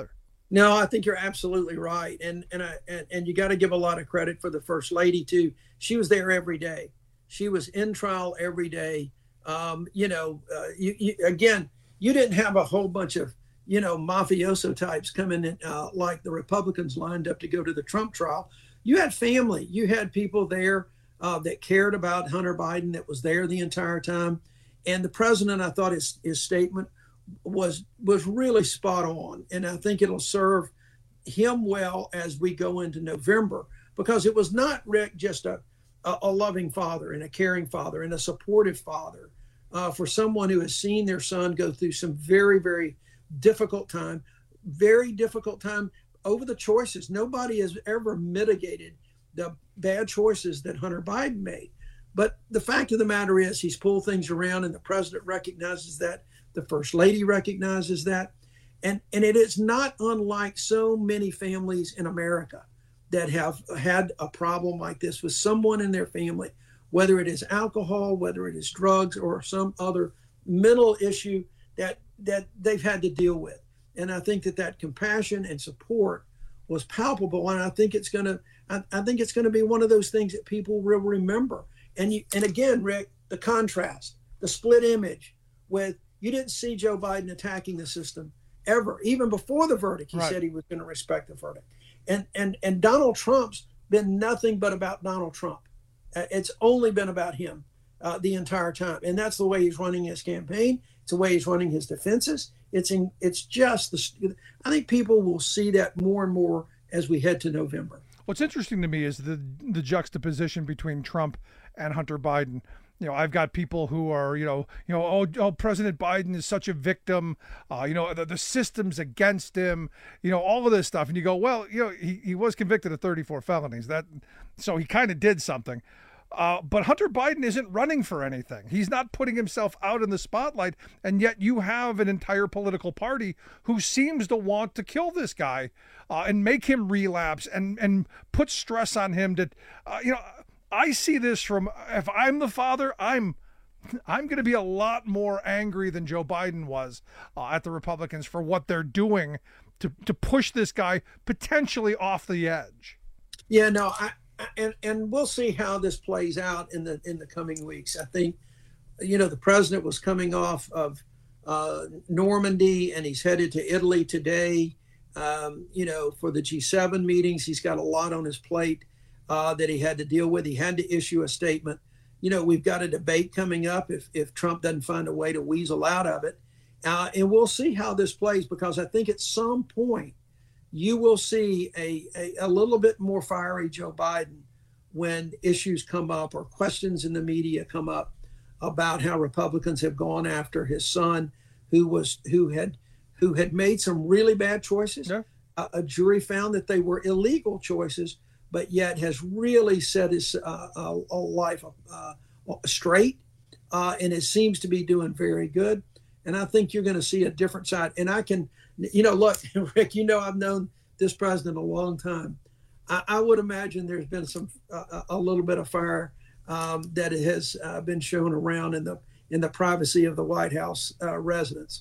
No, I think you're absolutely right, and and I and, and you got to give a lot of credit for the First Lady too. She was there every day. She was in trial every day. Um, you know, uh, you, you again, you didn't have a whole bunch of you know mafioso types coming in uh, like the Republicans lined up to go to the Trump trial. You had family. You had people there uh, that cared about Hunter Biden, that was there the entire time, and the president, I thought his his statement was was really spot on, and I think it'll serve him well as we go into November, because it was not, Rick, just a a, a loving father and a caring father and a supportive father uh, for someone who has seen their son go through some very, very difficult time, very difficult time over the choices. Nobody has ever mitigated the bad choices that Hunter Biden made. But the fact of the matter is he's pulled things around, and the president recognizes that. The First Lady recognizes that. And, and it is not unlike so many families in America that have had a problem like this with someone in their family, whether it is alcohol, whether it is drugs, or some other mental issue that, that they've had to deal with. And I think that that compassion and support was palpable. And I think it's going to, I, I think it's going to be one of those things that people will remember. And you, and again, Rick, the contrast, the split image with, you didn't see Joe Biden attacking the system ever. Even before the verdict, he right. said he was going to respect the verdict. And and and Donald Trump's been nothing but about Donald Trump. Uh, it's only been about him uh, the entire time. And that's the way he's running his campaign. It's the way he's running his defenses. It's in, it's just, the, I think people will see that more and more as we head to November. What's interesting to me is the the juxtaposition between Trump and Hunter Biden. You know, I've got people who are, you know, you know, oh, oh President Biden is such a victim. Uh, you know, the, the system's against him. You know, all of this stuff, and you go, well, you know, he, he was convicted of thirty-four felonies. That, so he kind of did something. Uh, but Hunter Biden isn't running for anything. He's not putting himself out in the spotlight, and yet you have an entire political party who seems to want to kill this guy uh, and make him relapse and and put stress on him. To, uh, you know. I see this from, if I'm the father, I'm I'm going to be a lot more angry than Joe Biden was uh, at the Republicans for what they're doing to, to push this guy potentially off the edge. Yeah, no, I, I, and and we'll see how this plays out in the in the coming weeks. I think, you know, the president was coming off of uh, Normandy, and he's headed to Italy today, um, you know, for the G seven meetings. He's got a lot on his plate. Uh, that he had to deal with. He had to issue a statement. You know, we've got a debate coming up if, if Trump doesn't find a way to weasel out of it. Uh, and we'll see how this plays, because I think at some point you will see a, a, a little bit more fiery Joe Biden when issues come up or questions in the media come up about how Republicans have gone after his son, who was who had who had made some really bad choices. Yeah. Uh, a jury found that they were illegal choices, but yet has really set his uh, uh, life uh, straight, uh, and it seems to be doing very good. And I think you're going to see a different side. And I can, you know, look, Rick, you know, I've known this president a long time. I, I would imagine there's been some uh, a little bit of fire um, that has uh, been shown around in the in the privacy of the White House uh, residence.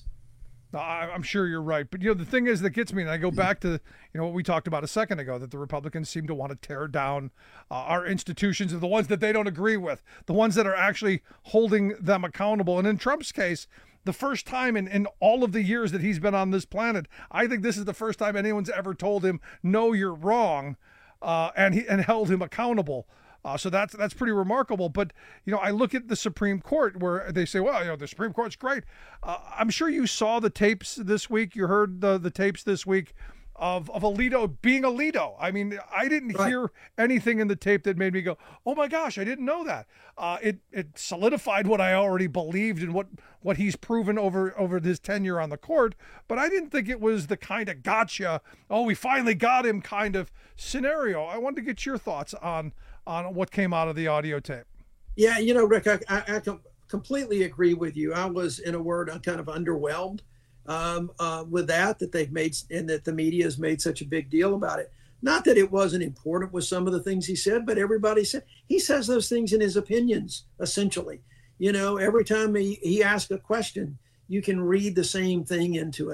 I'm sure you're right. But, you know, the thing is that gets me, and I go back to, you know, what we talked about a second ago, that the Republicans seem to want to tear down uh, our institutions, are the ones that they don't agree with, the ones that are actually holding them accountable. And in Trump's case, the first time in, in all of the years that he's been on this planet, I think this is the first time anyone's ever told him, no, you're wrong, uh, and he and held him accountable. Uh, so that's that's pretty remarkable. But, you know, I look at the Supreme Court where they say, well, you know, the Supreme Court's great. Uh, I'm sure you saw the tapes this week. You heard the, the tapes this week of, of Alito being Alito. I mean, I didn't right. hear anything in the tape that made me go, oh, my gosh, I didn't know that. Uh, it it solidified what I already believed and what, what he's proven over, over his tenure on the court. But I didn't think it was the kind of gotcha, oh, we finally got him kind of scenario. I wanted to get your thoughts on on what came out of the audio tape. Yeah, you know, Rick, I, I, I com- completely agree with you. I was, in a word, I'm kind of underwhelmed um, uh, with that, that they've made, and that the media has made such a big deal about it. Not that it wasn't important with some of the things he said, but everybody said, he says those things in his opinions, essentially. You know, every time he, he asks a question, you can read the same thing into it.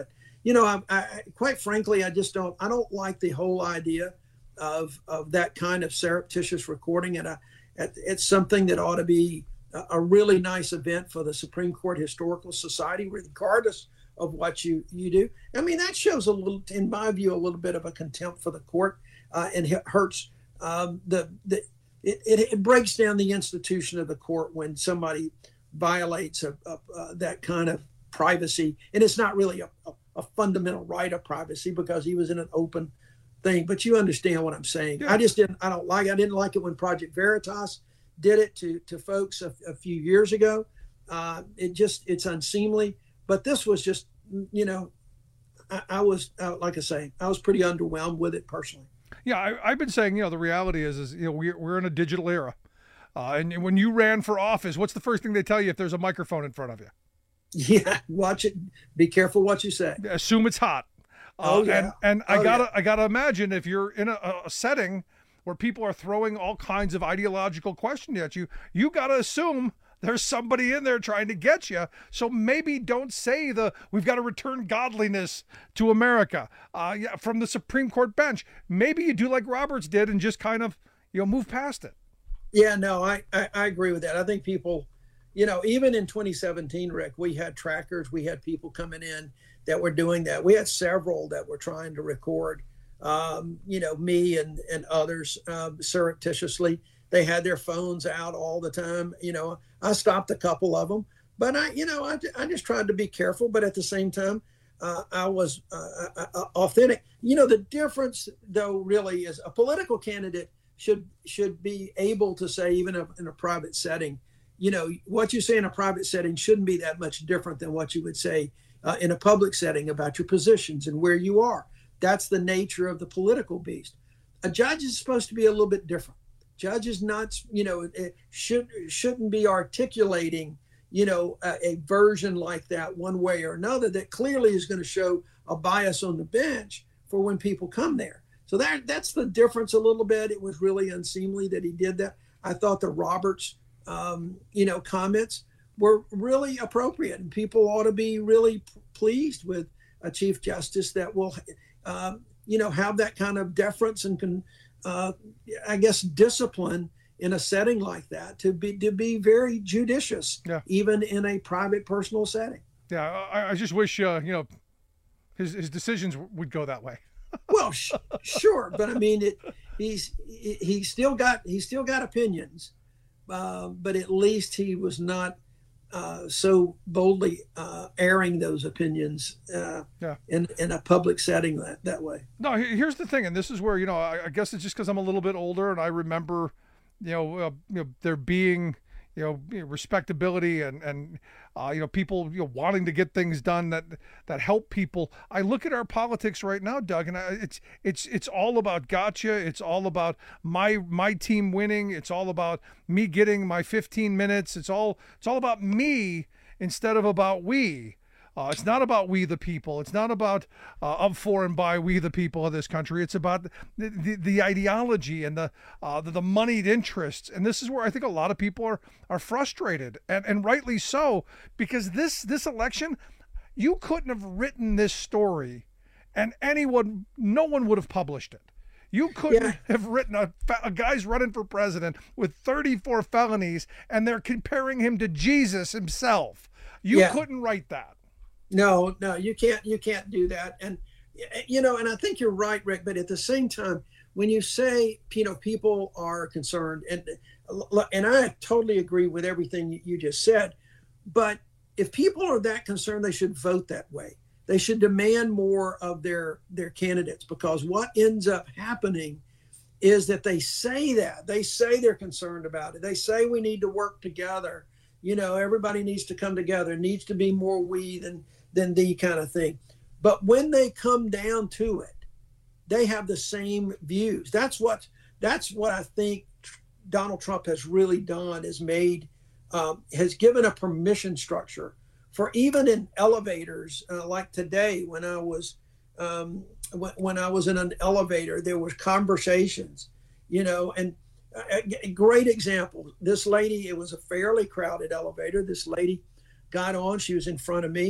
you know, I, I, quite frankly, I just don't, I don't like the whole idea of of that kind of surreptitious recording. And I, it's something that ought to be a, a really nice event for the Supreme Court Historical Society, regardless of what you, you do. I mean, that shows a little, in my view, a little bit of a contempt for the court, uh, and it hurts um, the, the it, it, it breaks down the institution of the court when somebody violates a, a, a, that kind of privacy. And it's not really a, a, a fundamental right of privacy because he was in an open thing, but you understand what I'm saying. Yeah. I just didn't, I don't like, I didn't like it when Project Veritas did it to, to folks a, a few years ago. Uh, it just, it's unseemly. But this was just, you know, I, I was, uh, like I say, I was pretty underwhelmed with it personally. Yeah, I, I've been saying, you know, the reality is, is you know, we're, we're in a digital era. Uh, and when you ran for office, what's the first thing they tell you if there's a microphone in front of you? Yeah, watch it. Be careful what you say. Assume it's hot. Uh, oh, yeah. And, and I oh, gotta, yeah. I gotta imagine if you're in a, a setting where people are throwing all kinds of ideological questions at you, you gotta assume there's somebody in there trying to get you. So maybe don't say the, we've got to return godliness to America uh, yeah, from the Supreme Court bench. Maybe you do like Roberts did and just kind of, you know, move past it. Yeah, no, I, I, I agree with that. I think people, you know, even in twenty seventeen, Rick, we had trackers, we had people coming in that were doing that. We had several that were trying to record, um, you know, me and, and others um, surreptitiously. They had their phones out all the time. You know, I stopped a couple of them, but I, you know, I, I just tried to be careful. But at the same time, uh, I was uh, uh, authentic. You know, the difference, though, really is a political candidate should should be able to say, even in a private setting, you know, what you say in a private setting shouldn't be that much different than what you would say uh, in a public setting about your positions and where you are. That's the nature of the political beast. A judge is supposed to be a little bit different. Judge is not, you know, it should, shouldn't be articulating, you know, a, a version like that one way or another that clearly is going to show a bias on the bench for when people come there. So that that's the difference a little bit. It was really unseemly that he did that. I thought the Roberts, um, you know, comments were really appropriate, and people ought to be really p- pleased with a Chief Justice that will, um, you know, have that kind of deference and can, uh, I guess, discipline in a setting like that to be to be very judicious, yeah. even in a private, personal setting. Yeah, I, I just wish, uh, you know, his his decisions would go that way. Well, sh- sure, but I mean, it, he's he, he still got he still got opinions, uh, but at least he was not uh, so boldly uh, airing those opinions uh, yeah. in in a public setting that that way. No, here's the thing, and this is where, you know, I, I guess it's just because I'm a little bit older and I remember, you know, uh, you know there being, you know, respectability and and uh, you know, people, you know, wanting to get things done that that help people. I look at our politics right now, Doug, and I, it's it's it's all about gotcha. It's all about my my team winning. It's all about me getting my fifteen minutes. It's all it's all about me instead of about we. Uh, it's not about we the people. It's not about uh, of, for, and by we the people of this country. It's about the the, the ideology and the, uh, the the moneyed interests. And this is where I think a lot of people are are frustrated, and, and rightly so, because this this election, you couldn't have written this story, and anyone, no one would have published it. You couldn't yeah. have written a, a guy's running for president with thirty-four felonies, and they're comparing him to Jesus himself. You yeah. couldn't write that. No, no, you can't, you can't do that. And, you know, and I think you're right, Rick, but at the same time, when you say, you know, people are concerned, and, and I totally agree with everything you just said, but if people are that concerned, they should vote that way. They should demand more of their, their candidates, because what ends up happening is that they say that, they say they're concerned about it. They say we need to work together. You know, everybody needs to come together, needs to be more we than, than the kind of thing. But when they come down to it, they have the same views. That's what, that's what I think Donald Trump has really done, is made, um, has given a permission structure for, even in elevators, uh, like today when I was, um, when, when I was in an elevator, there was conversations, you know, and a, a great example. This lady, it was a fairly crowded elevator. This lady got on, she was in front of me.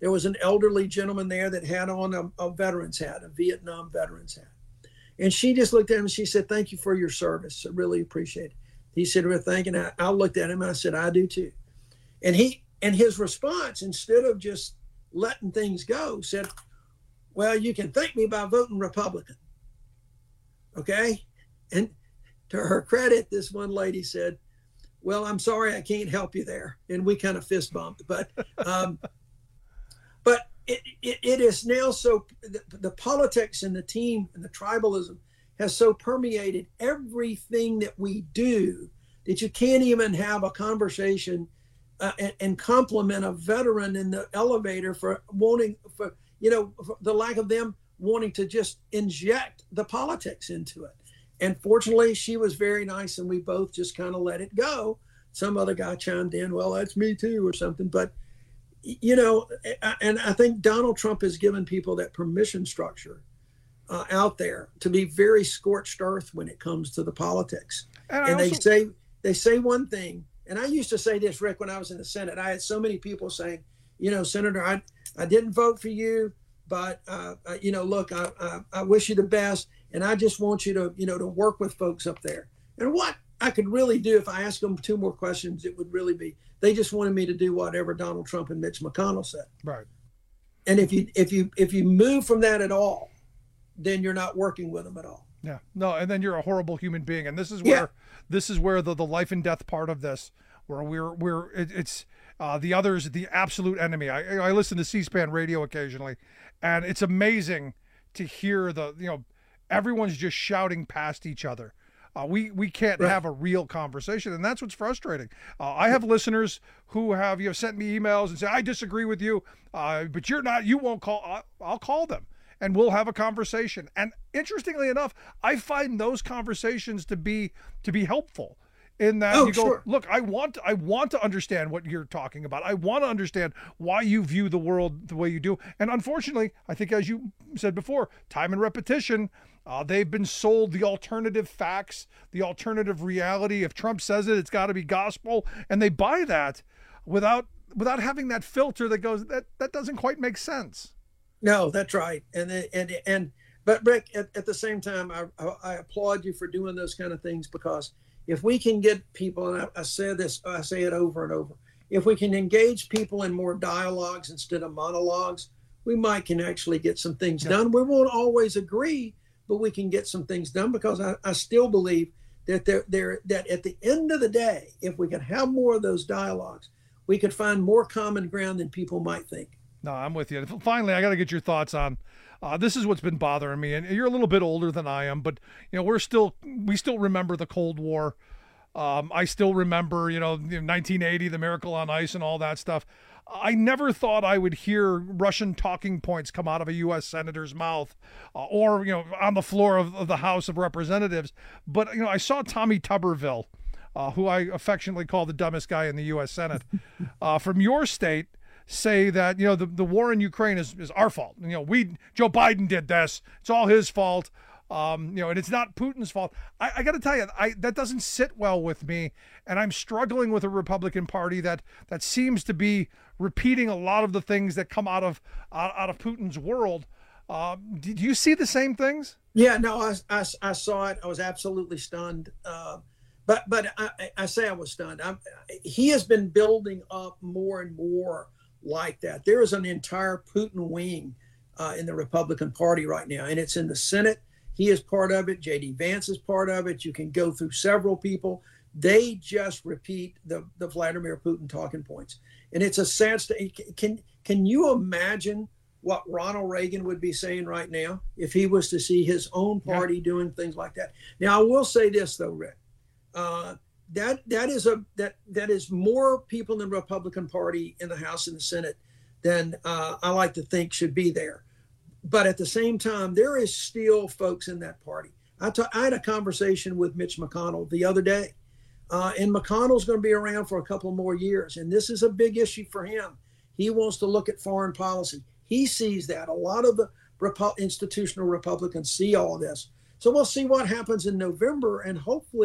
There was an elderly gentleman there that had on a, a veteran's hat, a Vietnam veteran's hat. And she just looked at him and she said, "Thank you for your service. I really appreciate it." He said, "Well, thank you." And I, I looked at him and I said, "I do too." And he, and his response, instead of just letting things go, said, "Well, you can thank me by voting Republican." Okay. And to her credit, this one lady said, "Well, I'm sorry, I can't help you there." And we kind of fist bumped, but, um, but it, it, it is now so, the, the politics and the team and the tribalism has so permeated everything that we do that you can't even have a conversation uh, and, and compliment a veteran in the elevator for wanting, for, you know, for the lack of them wanting to just inject the politics into it. And fortunately, she was very nice and we both just kind of let it go. Some other guy chimed in, "Well, that's me too," or something. But, you know, and I think Donald Trump has given people that permission structure uh, out there to be very scorched earth when it comes to the politics. And, and they also- say they say one thing. And I used to say this, Rick, when I was in the Senate. I had so many people saying, you know, "Senator, I, I didn't vote for you, but, uh, uh, you know, look, I, I, I wish you the best. And I just want you to, you know, to work with folks up there." And what I could really do if I asked them two more questions, it would really be, they just wanted me to do whatever Donald Trump and Mitch McConnell said. Right. And if you, if you, if you move from that at all, then you're not working with them at all. Yeah, no. And then you're a horrible human being. And this is where, yeah. this is where the, the life and death part of this, where we're, we're, it, it's uh, the others, the absolute enemy. I, I listen to C-SPAN radio occasionally, and it's amazing to hear the, you know, everyone's just shouting past each other. Uh, we we can't right. have a real conversation, and that's what's frustrating. Uh, I have listeners who have you know sent me emails and say, "I disagree with you, uh, but you're not. You won't call. I'll, I'll call them, and we'll have a conversation." And interestingly enough, I find those conversations to be to be helpful. In that oh, you go, sure. "Look, I want I want to understand what you're talking about. I want to understand why you view the world the way you do." And unfortunately, I think, as you said before, time and repetition. Uh, they've been sold the alternative facts, the alternative reality. If Trump says it, it's got to be gospel, and they buy that without without having that filter that goes that that doesn't quite make sense. No, that's right. And and and but Rick, at, at the same time, I, I I applaud you for doing those kind of things, because if we can get people, and I, I say this, I say it over and over, if we can engage people in more dialogues instead of monologues, we might can actually get some things yeah. done. We won't always agree, but we can get some things done, because I, I still believe that they're, they're, that at the end of the day, if we could have more of those dialogues, we could find more common ground than people might think. No, I'm with you. Finally, I got to get your thoughts on, uh, this is what's been bothering me. And you're a little bit older than I am, but you know, we're still, we still remember the Cold War. Um, I still remember, you know, nineteen eighty, the Miracle on Ice and all that stuff. I never thought I would hear Russian talking points come out of a U S senator's mouth uh, or, you know, on the floor of, of the House of Representatives. But, you know, I saw Tommy Tuberville, uh, who I affectionately call the dumbest guy in the U S Senate, uh, from your state, say that, you know, the, the war in Ukraine is, is our fault. You know, we, Joe Biden did this. It's all his fault. Um, you know, and it's not Putin's fault. I, I got to tell you, I, that doesn't sit well with me. And I'm struggling with a Republican Party that that seems to be repeating a lot of the things that come out of out, out of Putin's world. Uh, did you see the same things? Yeah, no, I, I, I saw it. I was absolutely stunned. Uh, but but I, I say I was stunned. I'm, he has been building up more and more like that. There is an entire Putin wing uh, in the Republican Party right now, and it's in the Senate. He is part of it. J D Vance is part of it. You can go through several people. They just repeat the, the Vladimir Putin talking points. And it's a sad state. Can, can you imagine what Ronald Reagan would be saying right now if he was to see his own party yeah. doing things like that? Now, I will say this, though, Rick. Uh, that that is a that that is more people in the Republican Party in the House and the Senate than uh, I like to think should be there. But at the same time, there is still folks in that party. I, ta- I had a conversation with Mitch McConnell the other day, uh, and McConnell's going to be around for a couple more years. And this is a big issue for him. He wants to look at foreign policy. He sees that. A lot of the Repu- institutional Republicans see all this. So we'll see what happens in November, and hopefully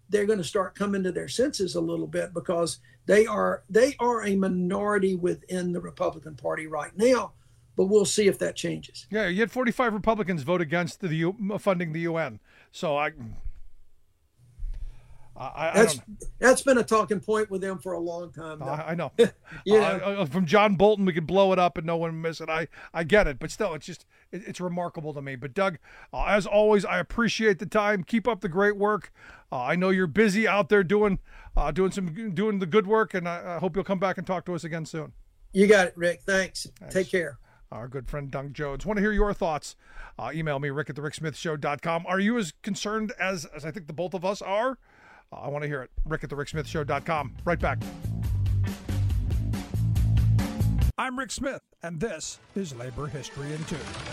they're going to start coming to their senses a little bit, because they are they are a minority within the Republican Party right now. But we'll see if that changes. Yeah, you had forty-five Republicans vote against the U, funding the U N. So I, I, I that's don't, that's been a talking point with them for a long time. I, I know. yeah, uh, from John Bolton, we could blow it up and no one miss it. I, I get it, but still, it's just it, it's remarkable to me. But Doug, uh, as always, I appreciate the time. Keep up the great work. Uh, I know you're busy out there doing uh, doing some doing the good work, and I, I hope you'll come back and talk to us again soon. You got it, Rick. Thanks. Thanks. Take care. Our good friend Doug Jones. Want to hear your thoughts? Uh, email me, rick at the rick smith show dot com. Are you as concerned as, as I think the both of us are? Uh, I want to hear it. rick at the rick smith show dot com. Right back. I'm Rick Smith, and this is Labor History in Two.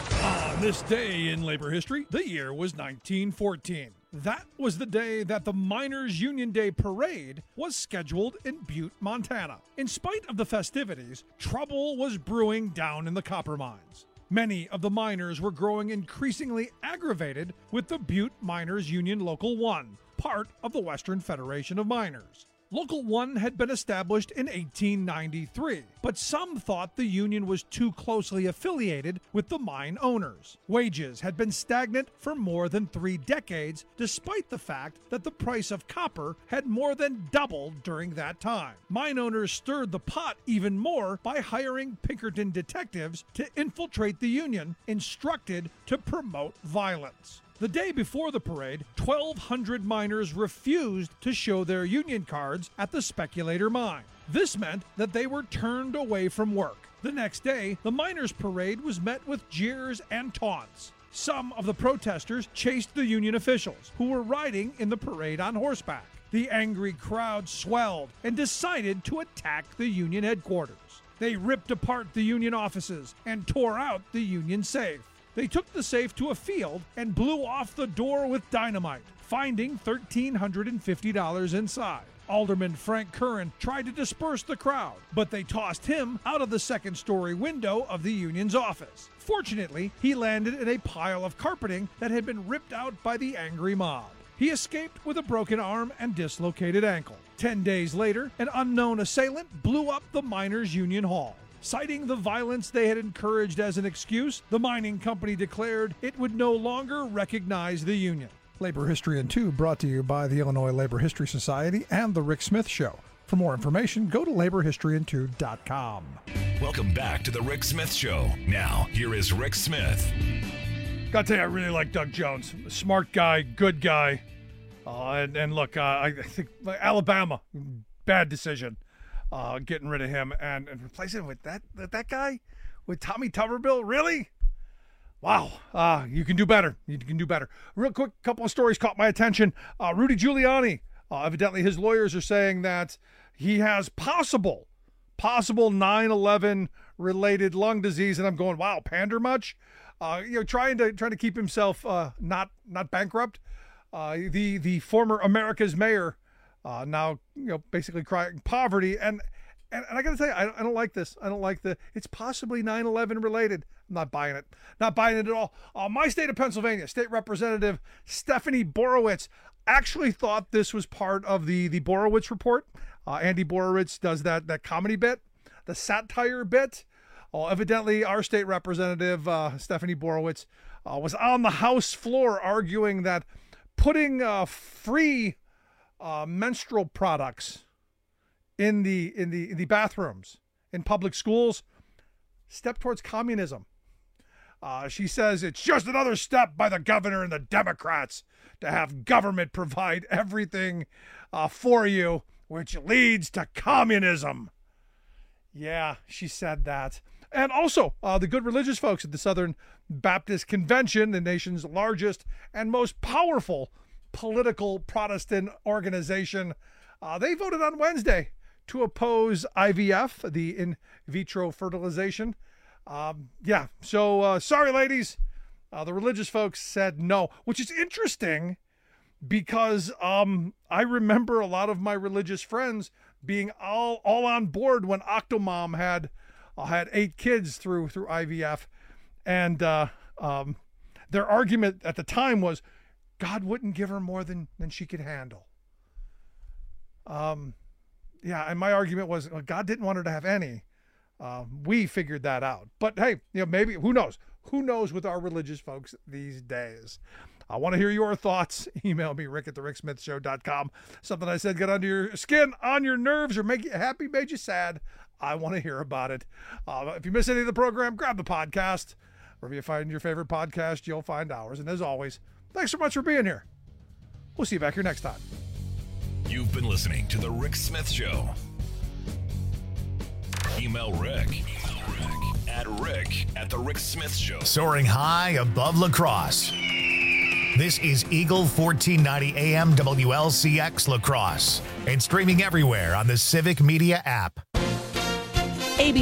On this day in labor history, the year was nineteen fourteen. That was the day that the Miners' Union Day Parade was scheduled in Butte, Montana. In spite of the festivities, trouble was brewing down in the copper mines. Many of the miners were growing increasingly aggravated with the Butte Miners Union Local one, part of the Western Federation of Miners. Local one had been established in eighteen ninety-three, but some thought the union was too closely affiliated with the mine owners. Wages had been stagnant for more than three decades, despite the fact that the price of copper had more than doubled during that time. Mine owners stirred the pot even more by hiring Pinkerton detectives to infiltrate the union, instructed to promote violence. The day before the parade, twelve hundred miners refused to show their union cards at the Speculator Mine. This meant that they were turned away from work. The next day, the miners' parade was met with jeers and taunts. Some of the protesters chased the union officials, who were riding in the parade on horseback. The angry crowd swelled and decided to attack the union headquarters. They ripped apart the union offices and tore out the union safe. They took the safe to a field and blew off the door with dynamite, finding one thousand three hundred fifty dollars inside. Alderman Frank Curran tried to disperse the crowd, but they tossed him out of the second-story window of the union's office. Fortunately, he landed in a pile of carpeting that had been ripped out by the angry mob. He escaped with a broken arm and dislocated ankle. Ten days later, an unknown assailant blew up the Miners' Union Hall. Citing the violence they had encouraged as an excuse, the mining company declared it would no longer recognize the union. Labor History in Two brought to you by the Illinois Labor History Society and The Rick Smith Show. For more information, go to labor history in two dot com. Welcome back to the Rick Smith Show. Now, here is Rick Smith. Gotta tell you, I really like Doug Jones. Smart guy, good guy. Uh, and, and look, uh, I think Alabama, bad decision. Uh, getting rid of him and, and replacing him with that with that guy, with Tommy Tuberville, really? Wow, uh, you can do better. You can do better. Real quick, couple of stories caught my attention. Uh, Rudy Giuliani, uh, evidently his lawyers are saying that he has possible, possible nine eleven related lung disease, and I'm going, wow, pander much? Uh, you know, trying to trying to keep himself uh, not not bankrupt. Uh, the the former America's mayor. Uh, now, you know, basically crying poverty. And, and, and I got to tell you, I, I don't like this. I don't like the, it's possibly nine eleven related. I'm not buying it. Not buying it at all. Uh, my state of Pennsylvania, State Representative Stephanie Borowicz actually thought this was part of the, the Borowicz report. Uh, Andy Borowicz does that, that comedy bit, the satire bit. Uh, evidently, our state representative, uh, Stephanie Borowicz, uh, was on the House floor arguing that putting uh, free Uh, menstrual products in the in the in the bathrooms in public schools step towards communism. Uh, she says it's just another step by the governor and the Democrats to have government provide everything uh, for you, which leads to communism. Yeah, she said that. And also, uh, the good religious folks at the Southern Baptist Convention, the nation's largest and most powerful political Protestant organization, uh, they voted on Wednesday to oppose I V F, the in vitro fertilization. Um, yeah, so uh, sorry, ladies. Uh, the religious folks said no, which is interesting because um, I remember a lot of my religious friends being all all on board when Octomom had uh, had eight kids through through I V F, and uh, um, their argument at the time was, God wouldn't give her more than, than she could handle. Um, yeah, and my argument was, well, God didn't want her to have any. Uh, we figured that out. But hey, you know, maybe, who knows? Who knows with our religious folks these days? I want to hear your thoughts. Email me, rick at the rick smith show dot com. Something I said got under your skin, on your nerves, or make you happy, made you sad. I want to hear about it. Uh, if you miss any of the program, grab the podcast. Wherever you find your favorite podcast, you'll find ours. And as always, thanks so much for being here. We'll see you back here next time. You've been listening to The Rick Smith Show. Email Rick, Email Rick at Rick at The Rick Smith Show. Soaring high above La Crosse. This is Eagle fourteen ninety A M W L C X La Crosse and streaming everywhere on the Civic Media app.